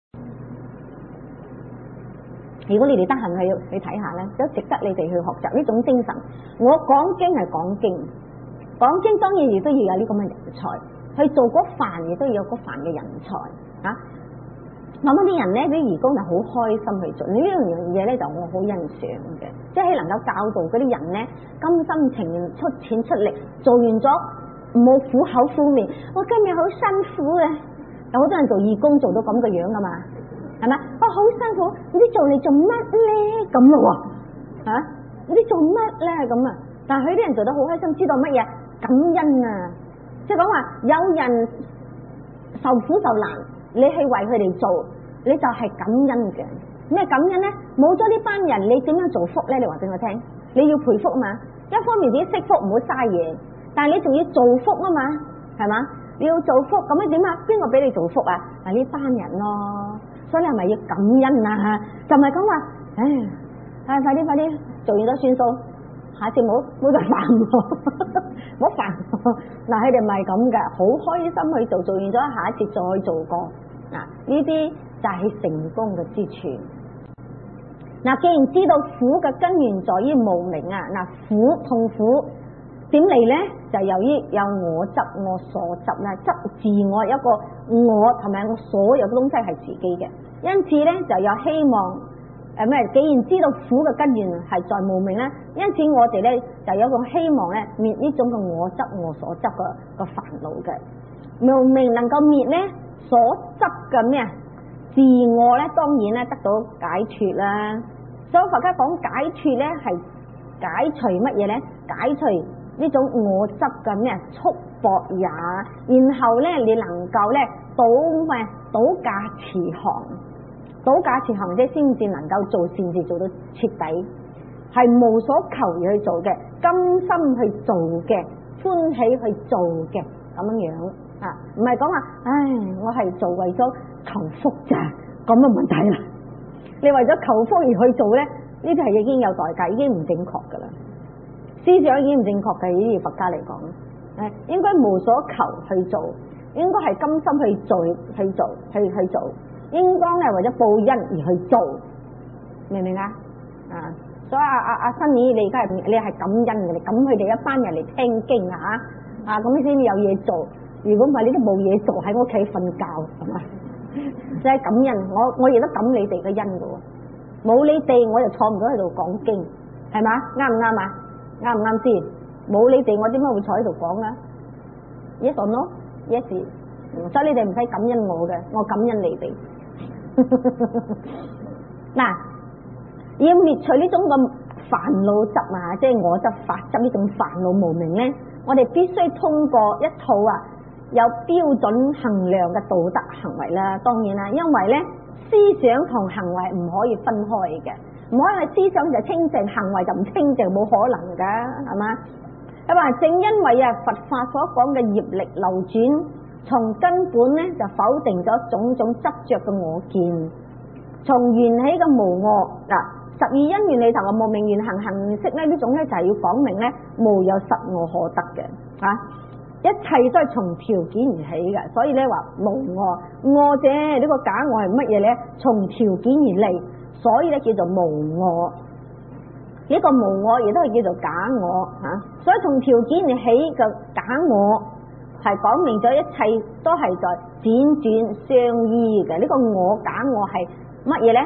如果你哋得閒去去睇下咧，都值得你哋去學習呢種精神。我講經係講經，講經當然亦都要有呢咁嘅人才，去做嗰飯亦都要有嗰飯嘅人才啊！慢慢啲人咧，啲義工就好開心去做呢樣嘢咧，就我好欣賞嘅，即係能夠教導嗰啲人咧，甘心情願出錢出力，做完咗冇苦口苦面，我今日好辛苦嘅。有好多人做義工做到咁嘅樣噶嘛，係咪？我好辛苦，唔知做嚟做乜咧咁咯喎，啊，唔知做乜咧咁啊！但係佢啲人做得好開心，知道乜嘢感恩啊！即係講話有人受苦受難，你去為佢哋做，你就係感恩嘅。咩感恩咧？冇咗呢班人，你點樣做福咧？你話俾我聽，你要培福嘛。一方面自己識福唔好嘥嘢，但係你仲要做福啊嘛，係嘛？你要做福咁樣點啊？邊個俾你做福啊？嗱，呢班人咯。所以你係咪要感恩啊？就唔係講話，唉，唉，快啲快啲做完咗算數，下次冇冇再煩我，唔好煩我。嗱，佢哋唔係咁嘅，好開心去做，做完咗下一次再做過。嗱，呢啲就係成功嘅之處。嗱，既然知道苦嘅根源在於無明啊，嗱，苦痛苦點嚟咧？就由於有我執、我所執啦，執自我，一個我同埋我所有嘅東西係自己嘅，因此咧就有希望誒咩？既然知道苦嘅根源係在無明咧，因此我哋咧就有一個希望咧滅呢種嘅我執、我所執嘅個煩惱嘅。無明能夠滅咧，所執嘅咩自我咧，當然咧得到解脫啦。所以佛家講解脫咧係解除乜嘢咧？解除呢種我執嘅咩束縛也，然後咧你能夠咧倒咩倒駕慈航，倒駕慈航即係先至能夠做善事做到徹底，係無所求而去做嘅，甘心去做嘅，歡喜去做嘅咁樣樣啊，唔係講話唉我係做為咗求福咋咁嘅問題啦。你為咗求福而去做咧，呢啲係已經有代價，已經唔正確噶啦。思想已經唔正確嘅，呢啲佛家嚟講，誒應該無所求去做，應該係甘心去做去做去去做，應該係為咗報恩而去做，明唔明啊？啊，所以阿阿阿新姨，你而家係你係感恩嘅，你感佢哋一班人嚟聽經啊，啊咁你先有嘢做，如果唔係你都冇嘢做，喺屋企瞓覺係嘛？即係感恩，我我亦都感你哋嘅恩嘅喎，冇你哋我就坐唔到喺度講經，係嘛？啱唔啱啊？啱唔啱先？冇你哋我點解會坐喺度講啊 ？Yes or no? Yes。所以你哋唔使感恩我嘅，我感恩你哋。嗱，要滅除呢種咁煩惱執啊，即係我執、法執呢種煩惱無明咧，我哋必須通過一套啊有標準衡量嘅道德行為啦。當然啦，因為咧思想同行為唔可以分開嘅。唔可以係思想就清淨，行為就唔清淨，冇可能噶，係嘛？咁啊，正因為啊佛法所講嘅業力流轉，從根本咧就否定咗種種執着嘅我見，從緣起嘅無我嗱，十二因緣裏頭嘅無明緣行行識咧，呢種咧就係要講明咧無有實我可得嘅啊，一切都係從條件而起嘅，所以咧話無我，我者呢個假我係乜嘢咧？從條件而嚟。所以咧叫做無我，呢、這個無我亦都係叫做假我吓、啊。所以從條件而起嘅假我係講明咗一切都係在輾轉相依嘅。呢、這個我假我係乜嘢咧？一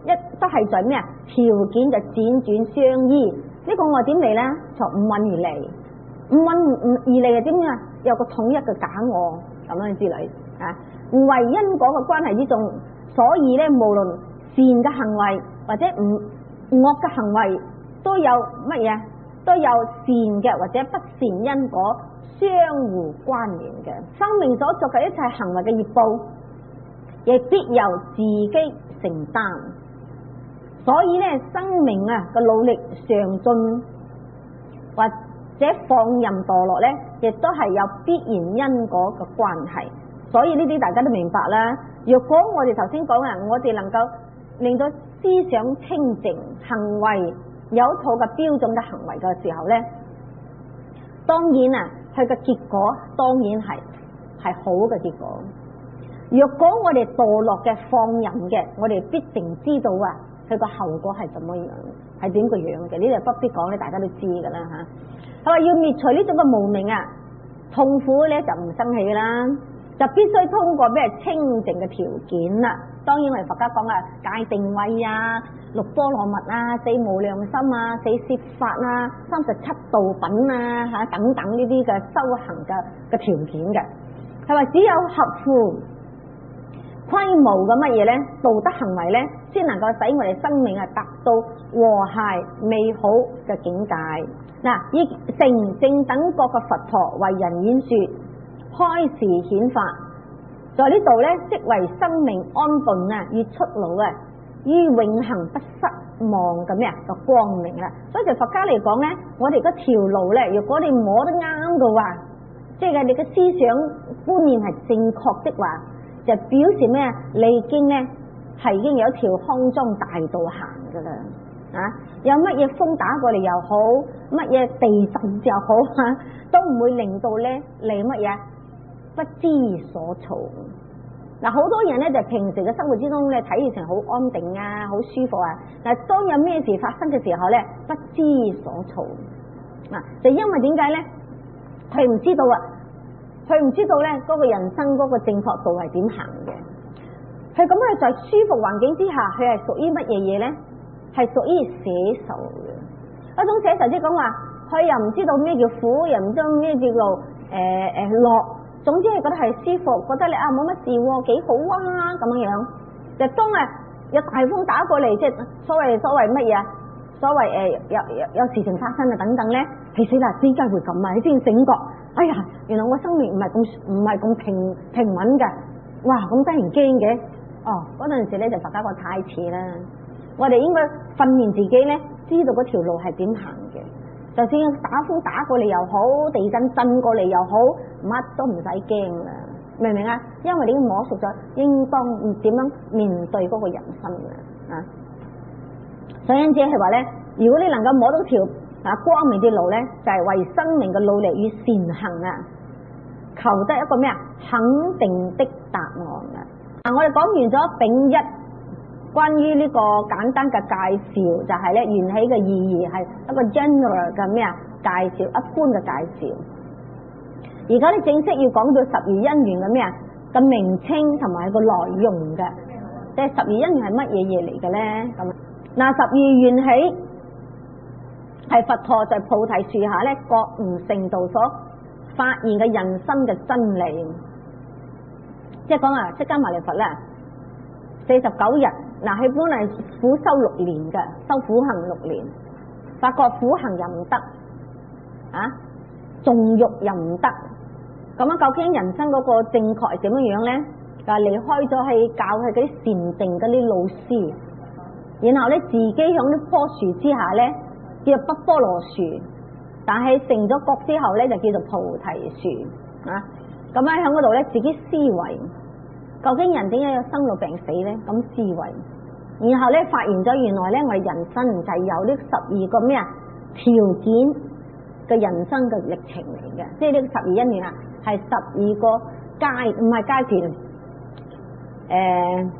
一都係在咩啊？條件就輾轉相依。呢、這個愛點嚟咧？從五蘊而嚟，五蘊而嚟係點啊？有個統一嘅假我咁樣之類啊。互為因果嘅關係之中，所以咧無論善嘅行為或者唔惡嘅行為，都有乜嘢？都有善嘅或者不善因果相互關聯嘅。生命所作嘅一切行為嘅業報，亦必由自己承擔。所以咧，生命啊嘅努力上進或者放任墮落咧，亦都係有必然因果嘅關係。所以呢啲大家都明白啦。若果我哋頭先講啊，我哋能夠令到思想清淨，行為有一套嘅標準嘅行為嘅時候咧，當然啊，佢嘅結果當然係係好嘅結果。若果我哋墮落嘅、放任嘅，我哋必定知道啊，佢個後果係怎麼樣，係點個樣嘅。呢度不必講咧，大家都知噶啦吓。佢話要滅除呢種嘅無明啊，痛苦咧就唔生氣啦，就必須通過咩清淨嘅條件啦。當然我哋佛家講啊，戒定慧啊、六波羅蜜啊、四無量心啊、四攝法啊、三十七道品啊吓等等呢啲嘅修行嘅嘅條件嘅。佢話只有合乎規模嘅乜嘢咧，道德行為咧，先能夠使我哋生命啊達到和諧美好嘅境界。嗱，以成正等覺嘅佛陀為人演說，開示顯法，在呢度咧，即為生命安頓啊，與出路啊，於永恆不失望嘅咩啊個光明啦。所以就佛家嚟講咧，我哋嗰條路咧，如果你摸得啱嘅話，即係你嘅思想觀念係正確的話，就表示咩啊？你已經咧係已經有一條康莊大道行噶啦啊！有乜嘢風打過嚟又好，乜嘢地震又好吓，都唔會令到咧你乜嘢不知所措。嗱，好多人咧就平時嘅生活之中咧睇起成好安定啊，好舒服啊。但係當有咩事發生嘅時候咧，不知所措啊，就因為點解咧？佢唔知道啊。佢唔知道咧，嗰個人生嗰個正確度係點行嘅。佢咁樣在舒服環境之下，佢係屬於乜嘢嘢咧？係屬於捨受嘅一種捨受，即係講話，佢又唔知道咩叫苦，又唔知道咩叫做誒誒樂。總之係覺得係舒服，覺得你啊冇乜事喎，幾好啊咁樣樣。就當啊有大風打過嚟，即係所謂所謂乜嘢啊？所謂誒、呃、有有有事情發生啊等等咧，氣死啦！點解會咁啊？你先醒覺。哎呀，原來我生命唔係咁唔係咁平平穩嘅，哇咁得人驚嘅。哦，嗰陣時咧就佛家講太遲啦，我哋應該訓練自己咧，知道嗰條路係點行嘅。就算打風打過嚟又好，地震震過嚟又好，乜都唔使驚啦，明唔明啊？因為你已經摸熟咗，應當點樣面對嗰個人生啦啊！所以因此係話咧，如果你能夠摸到條啊光明嘅路咧，就係、是、為生命嘅努力與善行啊，求得一個咩啊肯定的答案啊！嗱，我哋講完咗丙一關於呢個簡單嘅介紹，就係咧緣起嘅意義係一個 general 嘅咩啊介紹，一般嘅介紹。而家你正式要講到十二因緣嘅咩啊嘅名稱同埋個內容嘅，即係十二因緣係乜嘢嘢嚟嘅咧？咁嗱，十二緣起係佛陀在菩提樹下咧覺悟聖道所發現嘅人生嘅真理。即係講啊，釋迦牟尼佛咧四十九日，嗱佢本嚟苦修六年嘅，修苦行六年，發覺苦行又唔得啊，縱欲又唔得，咁啊究竟人生嗰個正確係點樣樣咧？就係離開咗去教佢嗰啲禪定嗰啲老師，然後咧自己響呢棵樹之下咧叫做北波羅樹，但係成咗國之後咧就叫做菩提樹啊。咁喺響嗰度咧自己思維，究竟人點解有生老病死咧？咁思維，然後咧發現咗原來咧我哋人生就係有呢十二個咩啊條件嘅人生嘅歷程嚟嘅，即係呢個十二因緣啊，係十二個階唔係階段，誒、呃、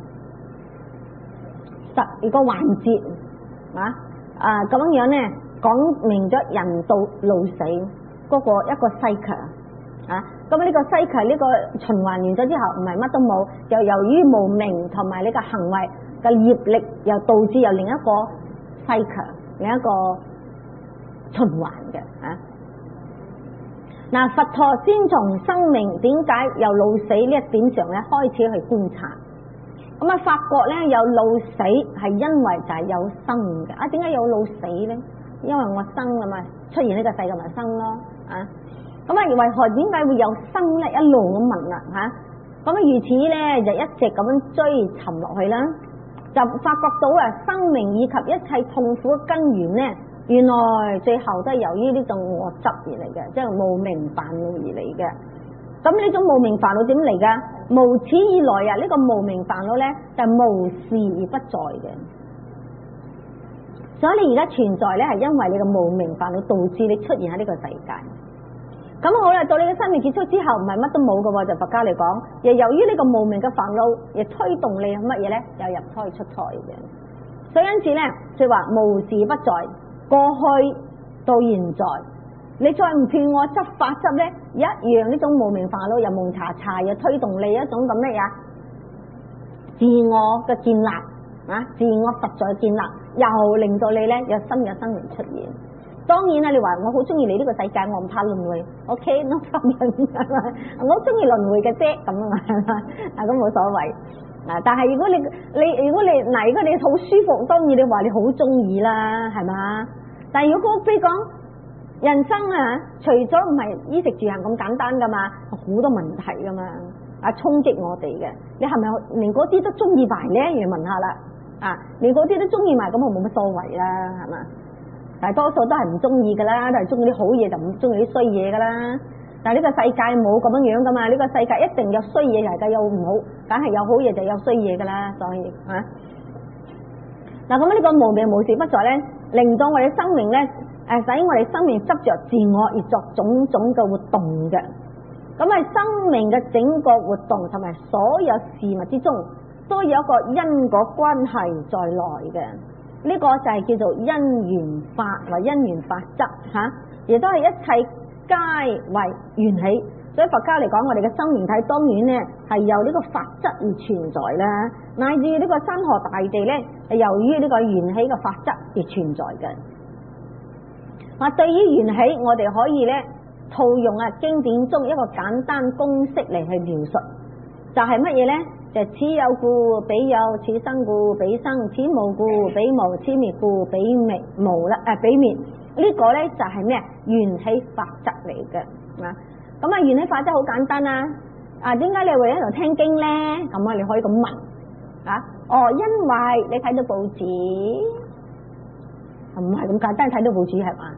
十二個環節啊啊咁樣樣咧講明咗人到老死嗰個一個 cycle 啊。咁呢個西奇呢個循環完咗之後，唔係乜都冇，就由於無明同埋呢個行為嘅業力又導致有另一個細強，另一個循環嘅啊。嗱，佛陀先從生命點解有老死呢一點上咧開始去觀察，咁啊發覺咧有老死係因為就係有生嘅啊。點解有老死咧？因為我生啦嘛，出現呢個世界咪生咯啊。咁啊為何點解會有生咧？一路咁問啦吓，咁啊如此咧就一直咁樣追尋落去啦，就發覺到啊生命以及一切痛苦嘅根源咧，原來最後都係由於呢種我執而嚟嘅，即係無明煩惱而嚟嘅。咁呢種無明煩惱點嚟噶？無始以來啊，呢個無明煩惱咧就係無時而不在嘅。所以你而家存在咧，係因為你嘅無明煩惱導致你出現喺呢個世界。咁好啦，到你嘅生命結束之後，唔係乜都冇嘅喎，就佛家嚟講，又由於呢個無明嘅煩惱，亦推動你乜嘢咧？又入胎出胎嘅。所以因此咧，即係話無時不在，過去到現在，你再唔斷我執法執咧，一樣呢種無明煩惱又蒙查查，又推動你一種咁咩呀？自我嘅建立啊，自我實在嘅建立，又令到你咧有新嘅生命出現。當然啦，你話我好中意你呢個世界，我唔怕輪迴 ，OK， no problem，我中意輪迴嘅啫，咁啊，啊咁冇所謂。啊，但係如果你你如果你嗱，如果你好舒服，當然你話你好中意啦，係嘛？但係如果比如講人生啊，除咗唔係衣食住行咁簡單噶嘛，好多問題噶嘛，啊衝擊我哋嘅，你係咪連嗰啲都中意埋咧？要問下啦，啊，連嗰啲都中意埋，咁我冇乜所謂啦，係嘛？但係多數都係唔中意噶啦，都係中意啲好嘢就唔中意啲衰嘢噶啦。但係呢個世界冇咁樣樣噶嘛，呢個世界一定有衰嘢，又係有唔好，梗係有好嘢就有衰嘢噶啦。所以啊，嗱咁呢個無明無時不在咧，令到我哋生命咧誒，使我哋生命執着自我而作種種嘅活動嘅。咁係生命嘅整個活動同埋所有事物之中，都有一個因果關係在內嘅。呢個就係叫做因緣法或因緣法則吓，亦都係一切皆為緣起。所以佛家嚟講，我哋嘅生命體當然咧係由呢個法則而存在啦，乃至呢個山河大地咧係由於呢個緣起嘅法則而存在嘅。話對於緣起，我哋可以咧套用啊經典中一個簡單公式嚟去描述，就係乜嘢咧？就此有故彼有，此生故彼生，此無故彼無，此滅故彼滅無啦，誒彼滅。呢個咧就係咩？緣起法則嚟嘅啊！咁啊，緣起法則好簡單啦。啊，點解你會喺度聽經咧？咁啊，你可以咁問啊。哦，因為你睇到報紙，唔係咁簡單睇到報紙係嘛？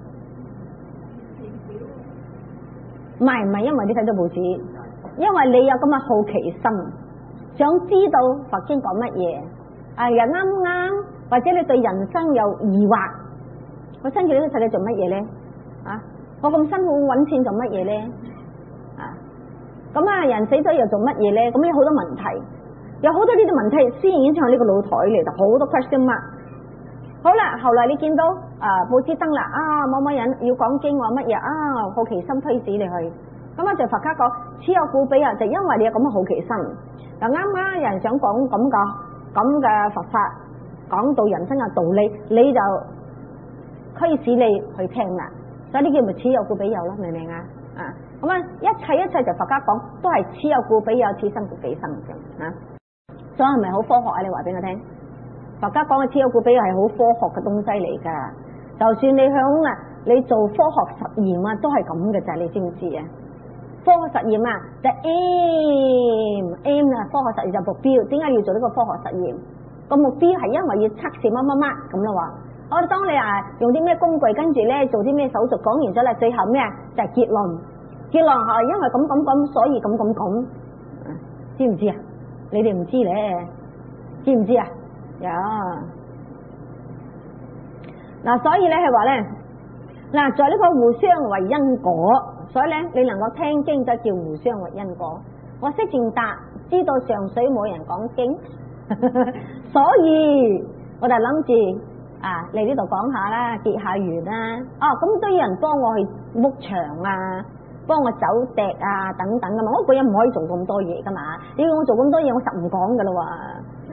唔係唔係，因為你睇到報紙，因為你有咁嘅好奇心。想知道佛經講乜嘢啊？又啱啱，或者你對人生有疑惑，我生住呢個世界做乜嘢咧？啊，我咁辛苦揾錢做乜嘢咧？啊，咁啊，人死咗又做乜嘢咧？咁有好多問題，有好多呢啲問題先已經喺呢個腦台嚟，就好多 question mark。好啦，後來你見到啊報紙登啦，啊某某人要講經話乜嘢啊，好奇心推使你去。咁啊，就佛家講此有故彼有，就因為你有咁嘅好奇心。嗱啱啱有人想講咁嘅咁嘅佛法，講到人生嘅道理，你就驅使你去聽啦。所以呢叫咪此有故彼有咯，明唔明啊？啊，咁啊，一切一切就佛家講都係此有故彼有，此生故彼生嘅啊。所以係咪好科學啊？你話俾我聽，佛家講嘅此有故彼有係好科學嘅東西嚟噶。就算你響啊，你做科學實驗啊，都係咁嘅咋，你知唔知啊？科學實驗啊，就 aim aim 啊，科學實驗就目標。點解要做呢個科學實驗？個目標係因為要測試乜乜乜咁咯喎。我哋當你啊用啲咩工具，跟住咧做啲咩手術，講完咗啦，最後咩啊就係結論。結論係因為咁咁咁，所以咁咁咁，知唔知啊？你哋唔知咧，知唔知啊？有嗱，所以咧係話咧嗱，在呢個互相為因果。所以咧，你能夠聽經就叫互相為因果。我識正達，知道上水冇人講經，所以我就諗住啊嚟呢度講下啦，結下緣啦。哦，咁都有人幫我去屋牆啊，幫我走趯啊等等噶嘛。我一個人唔可以做咁多嘢噶嘛。你要我做咁多嘢，我實唔講噶啦喎。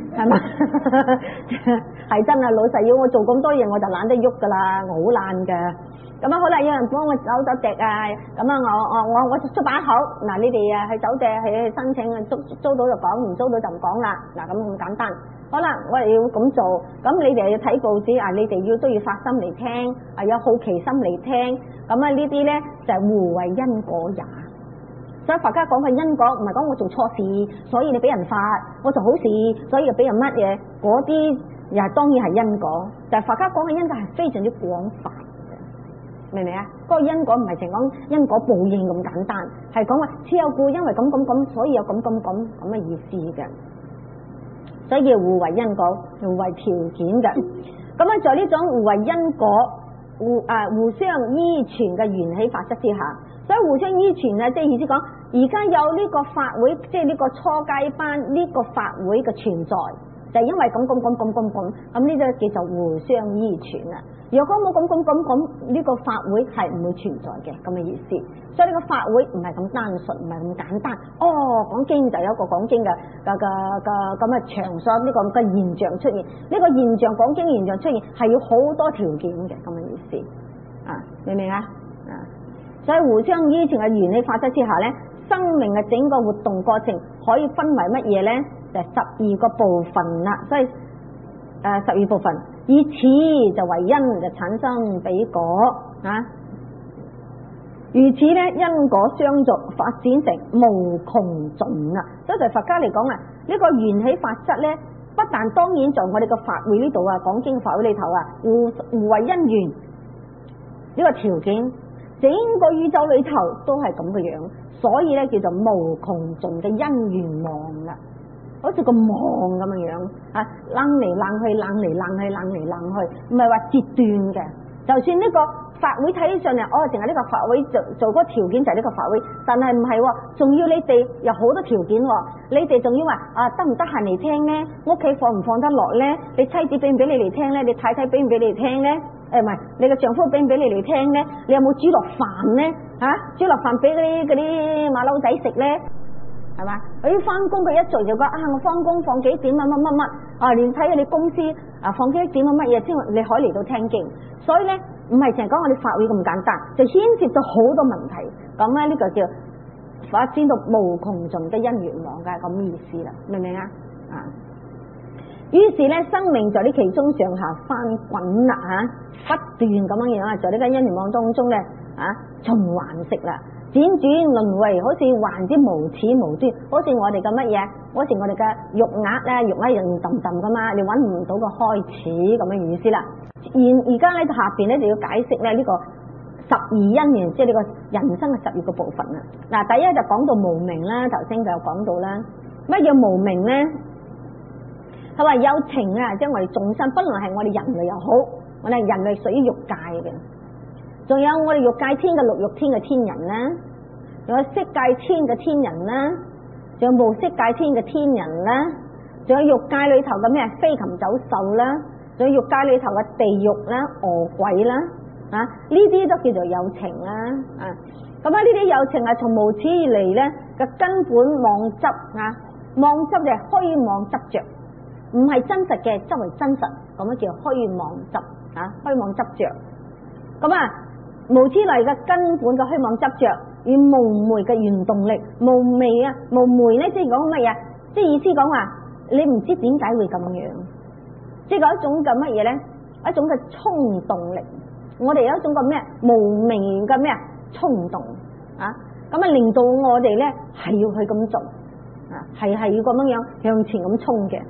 係嘛？係真啊！老實要我做咁多嘢，我就懶得喐噶啦，我好懶㗎。咁啊好啦，有人幫我走走趯啊，咁啊我我我我出把口，嗱你哋啊去走趯去申請啊，租租到就講，唔租到就唔講啦。嗱咁咁簡單。好啦，我哋要咁做，咁你哋要睇報紙啊，你哋要都要發心嚟聽，啊有好奇心嚟聽，咁啊呢啲咧就係互為因果也。所以佛家講嘅因果唔係講我做錯事，所以你俾人罰；我做好事，所以又俾人乜嘢？嗰啲又係當然係因果，但係佛家講嘅因果係非常之廣泛嘅，明唔明啊？嗰個因果唔係淨講因果報應咁簡單，係講話此有故，因為咁咁咁，所以有咁咁咁咁嘅意思嘅。所以叫互為因果，互為條件嘅。咁啊，在呢種互為因果、互啊互相依存嘅緣起法則之下，所以互相依存啊，即係意思講，而家有呢個法會，即係呢個初階班呢個法會嘅存在，就係因為咁咁咁咁咁咁，咁呢個叫做互相依存啦。如果冇咁咁咁咁，呢個法會係唔會存在嘅咁嘅意思。所以呢個法會唔係咁單純，唔係咁簡單。哦，講經就有一個講經嘅嘅嘅嘅咁嘅場所，呢個嘅現象出現。呢個現象講經現象出現係要好多條件嘅咁嘅意思。啊，明唔明啊？啊，所以互相依存嘅緣起法則之下咧，生命嘅整個活動過程可以分為乜嘢咧？就係十二個部分啦。所以誒十二部分。以此就為因，就產生彼果啊！如此咧，因果相續，發展成無窮盡啊！所以在佛家嚟講啊，呢、這個緣起法則咧，不但當然在我哋個法會呢度啊，講經法會裏頭啊，互互為因緣呢、這個條件，整個宇宙裏頭都係咁嘅樣，所以咧叫做無窮盡嘅因緣網啦。好似個網咁樣樣啊，冷嚟冷去，冷嚟冷去，冷嚟冷去，唔係話截斷嘅。就算呢個法會睇起上嚟，哦，淨係呢個法會做做嗰個條件就係呢個法會，但係唔係，仲要你哋有好多條件，你哋仲要話啊得唔得閒嚟聽咧？屋企放唔放得落咧？你妻子俾唔俾你嚟聽咧？你太太俾唔俾你嚟聽咧？誒唔係，你嘅丈夫俾唔俾你嚟聽咧？你有冇煮落飯咧？吓、啊，煮落飯俾嗰啲嗰啲馬騮仔食咧？係嘛？佢翻工佢一做就講啊，我翻工放幾點啊乜乜乜啊，連睇下你公司啊放幾點啊乜嘢先，你可以嚟到聽經。所以咧唔係淨係講我哋法會咁簡單，就牽涉到好多問題。咁咧呢個叫發展到無窮盡嘅因緣網嘅咁意思啦，明唔明啊？啊，於是咧生命在呢其中上下翻滾啦吓，不斷咁樣樣啊，在呢個因緣網當中咧啊循環式啦。輾轉輪迴，好似環之無始無端，好似我哋嘅乜嘢，好似我哋嘅肉鴨咧，肉鴨又揼揼噶嘛，你揾唔到個開始咁嘅意思啦。而而家咧下邊咧就要解釋咧呢個十二因緣，即係呢個人生嘅十二個部分啦。嗱，第一就講到無明啦，頭先就講到啦，乜嘢無明咧？佢話有情啊，即係我哋眾生，不論係我哋人類又好，我哋人類屬於欲界嘅。仲有我哋欲界天嘅六欲天嘅天人啦，仲有色界天嘅天人啦，仲有無色界天嘅天人啦，仲有欲界裏頭嘅咩飛禽走獸啦，仲有欲界裏頭嘅地獄啦、餓鬼啦，啊呢啲都叫做有情啦，啊咁啊呢啲有情係從無始以嚟咧嘅根本妄執啊，妄執就係虛妄執着，唔係真實嘅執為真實，咁樣叫虛妄執啊，虛妄執着，咁啊。無始嚟嘅根本嘅虛妄執着，而無昧嘅原動力，無昧啊，無昧咧，即係講乜嘢？即係意思講話，你唔知點解會咁樣，即係嗰一種嘅乜嘢咧？一種嘅衝動力，我哋有一種嘅咩無明嘅咩衝動啊，咁啊令到我哋咧係要去咁做啊，係係要咁樣樣向前咁衝嘅。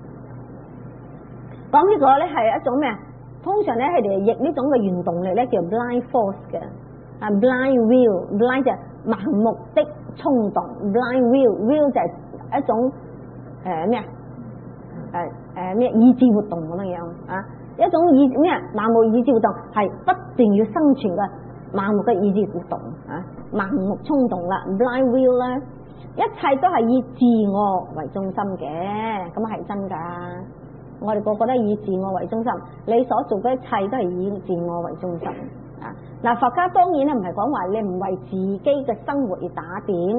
講呢個咧係一種咩？通常咧係哋譯呢種嘅原動力咧叫 blind force 嘅，啊 blind will，blind 就係盲目的衝動 ，blind will，will 就係一種誒咩啊誒誒咩意志活動咁樣樣啊，一種意咩盲目意志活動係不斷要生存嘅盲目嘅意志活動啊，盲目衝動啦 ，blind will 啦，一切都係以自我為中心嘅，咁係真噶。我哋個個都以自我為中心，你所做嘅一切都係以自我為中心啊！嗱，佛家當然咧唔係講話你唔為自己嘅生活而打點，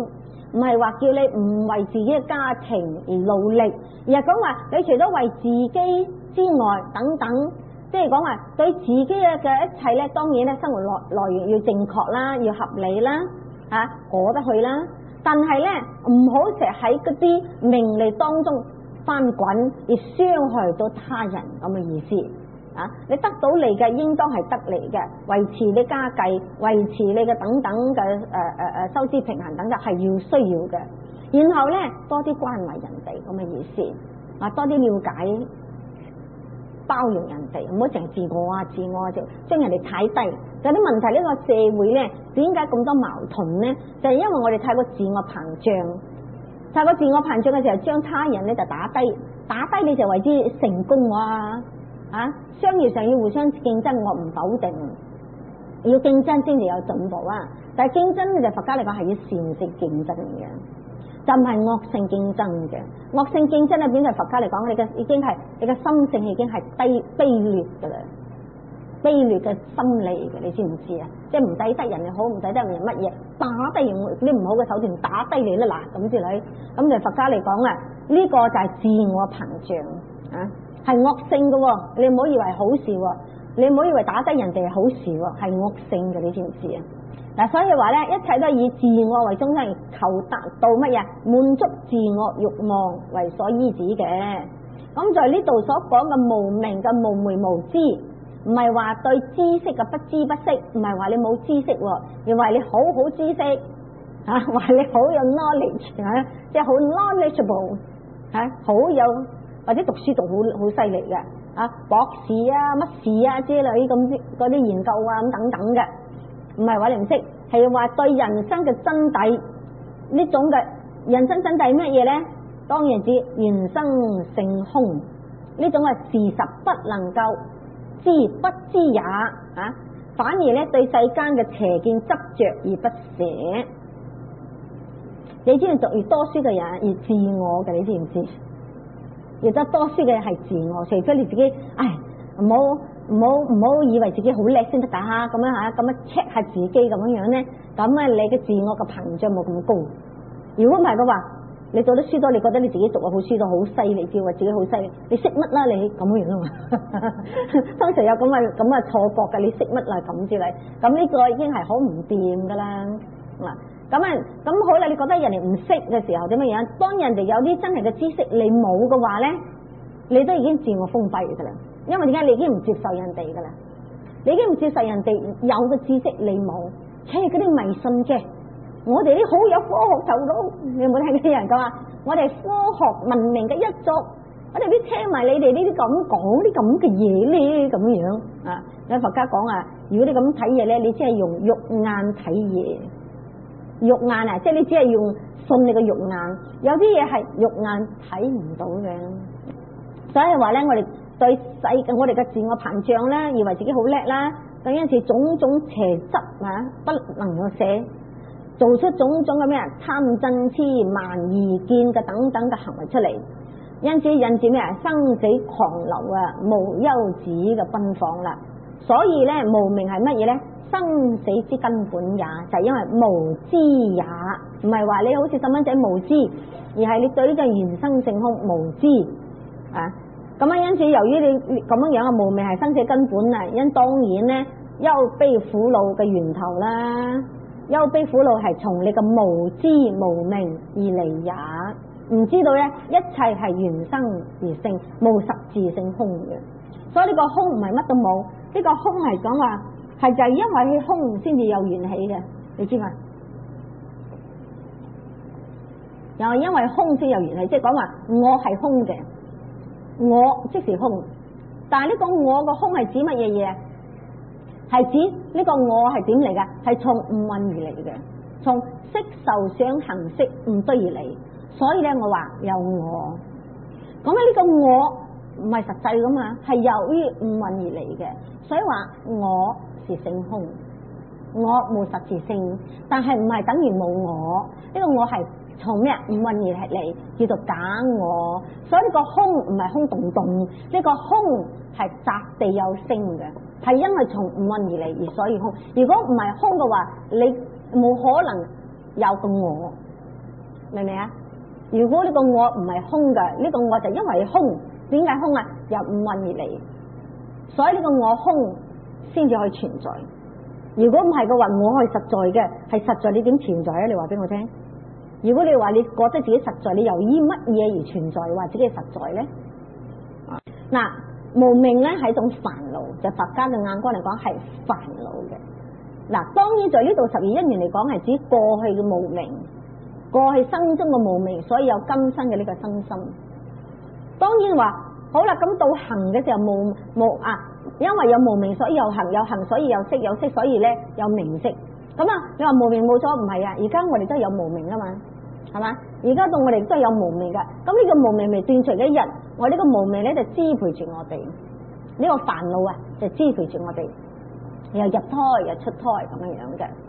唔係話叫你唔為自己嘅家庭而努力，而係講話你除咗為自己之外等等，即係講話對自己嘅嘅一切咧，當然咧生活來來源要正確啦，要合理啦，啊過得去啦。但係咧唔好成日喺嗰啲名利當中翻滾，而傷害到他人咁嘅意思。啊！你得到嚟嘅應當係得嚟嘅，維持你家計，維持你嘅等等嘅誒誒誒收支平衡等嘅係要需要嘅。然後咧多啲關懷人哋咁嘅意思，啊多啲了解包容人哋，唔好淨係自我啊自我啊，就將人哋踩低。有啲問題呢個社會咧點解咁多矛盾咧？就係因為我哋太過自我膨脹，太過自我膨脹嘅時候，將他人咧就打低，打低你就為之成功啊！啊，商業上要互相競爭，我唔否定，要競爭先至有進步啊！但係競爭咧，就佛家嚟講係要善性競爭嘅，就唔係惡性競爭嘅。惡性競爭咧，變咗佛家嚟講，你嘅已經係你嘅心性已經係低卑劣噶啦，卑劣嘅心理嘅，你知唔知啊？即係唔抵得人又好，唔抵得人乜嘢，打低用啲唔好嘅手段打低你啦嗱，咁之類。咁就佛家嚟講啊，呢、這個就係自我膨脹啊！係惡性嘅，你唔好以為好事，你唔好以為打低人哋係好事，係惡性嘅，你知唔知啊？嗱，所以話咧，一切都係以自我為中心，求達到乜嘢？滿足自我欲望為所依止嘅。咁在呢度所講嘅無明嘅無昧無知，唔係話對知識嘅不知不識，唔係話你冇知識，而係你好好知識，吓、啊、話你好有 knowledge， 吓、啊，即係好 knowledgeable， 吓、啊，好有。或者讀書讀好好犀利嘅啊，博士啊、乜事啊之類咁啲嗰啲研究啊咁等等嘅，唔係話你唔識，係話對人生嘅真諦呢種嘅人生真諦乜嘢咧？當然指緣生性空呢種係事實不能夠知不知也啊，反而咧對世間嘅邪見執着而不捨。你知唔知讀越多書嘅人越自我嘅？你知唔知？亦得多書嘅係自我，除非你自己，唉，唔好唔好唔好以為自己好叻先得噶吓，咁樣吓，咁樣 check 下自己咁樣樣咧，咁啊你嘅自我嘅膨脹冇咁高。如果唔係嘅話，你讀得書多，你覺得你自己讀嘅好書多好犀利，叫話自己好犀利，你識乜啦你咁樣啊嘛？通常有咁嘅咁嘅錯覺嘅，你識乜啦咁之類，咁呢個已經係好唔掂噶啦嗱。咁啊，咁好啦！你覺得人哋唔識嘅時候點樣樣？當人哋有啲真係嘅知識你冇嘅話咧，你都已經自我封閉噶啦。因為點解？你已經唔接受人哋噶啦，你已經唔接受人哋有嘅知識你冇，切嗰啲迷信嘅。我哋啲好有科學頭腦，你有冇聽啲人講啊？我哋科學文明嘅一族，我哋啲聽埋你哋呢啲咁講啲咁嘅嘢咧，咁樣啊？有佛家講啊，如果你咁睇嘢咧，你只係用肉眼睇嘢。肉眼啊，即係你只係用信你嘅肉眼，有啲嘢係肉眼睇唔到嘅。所以話咧，我哋對世我哋嘅自我膨脹咧，以為自己好叻啦，咁有時種種邪執啊，不能夠捨，做出種種嘅咩貪嗔癡慢疑見嘅等等嘅行為出嚟，因此引致咩啊生死狂流啊，無休止嘅奔放啦。所以咧，無明係乜嘢咧？生死之根本也，就係因為無知也，唔係話你好似細蚊仔無知，而係你對呢個緣生性空無知啊。咁啊，因此由於你咁樣樣嘅無明係生死根本啊，因當然咧憂悲苦惱嘅源頭啦，憂悲苦惱係從你嘅無知無明而嚟也，唔知道咧一切係緣生而性，無實自性空嘅。所以呢個空唔係乜都冇，呢個空係講話。係就係因為佢空先至有緣起嘅，你知嘛？又係因為空先有緣起，即係講話我係空嘅，我即是空。但係呢個我個空係指乜嘢嘢？係指呢個我係點嚟㗎？係從五蘊而嚟嘅，從色受想行識五堆而嚟。所以咧，我話有我。咁咧呢個我唔係實際㗎嘛，係由於五蘊而嚟嘅，所以話我。是性空，我冇實質性，但係唔係等於冇我。呢個我係從咩五蘊而嚟，叫做假我。所以呢個空唔係空洞洞，呢個空係擲地有聲嘅，係因為從五蘊而嚟而所以空。如果唔係空嘅話，你冇可能有個我， 明唔明啊？如果呢個我唔係空嘅，呢、這個我就因為空，點解空啊？由五蘊而嚟，所以呢個我空先至可以存在。如果唔係嘅話，我係實在嘅，係實在，你點存在啊？你話俾我聽。如果你話你覺得自己實在，你由於乜嘢而存在，話自己係實在咧？嗱，無明咧係一種煩惱，就佛家嘅眼光嚟講係煩惱嘅。嗱，當然在呢度十二因緣嚟講係指過去嘅無明，過去生中嘅無明，所以有今生嘅呢個身心。當然話好啦，咁到行嘅時候無無啊，因為有無明所以有行，有行所以有識，有識所以咧有名色。咁啊，你話無明冇咗唔係啊？而家我哋都係有無明啊嘛，係嘛？而家到我哋都係有無明噶，咁呢個無明未斷除嘅一日，我呢個無明咧就支配住我哋，呢個煩惱啊就支配住我哋，又入胎又出胎咁樣樣嘅。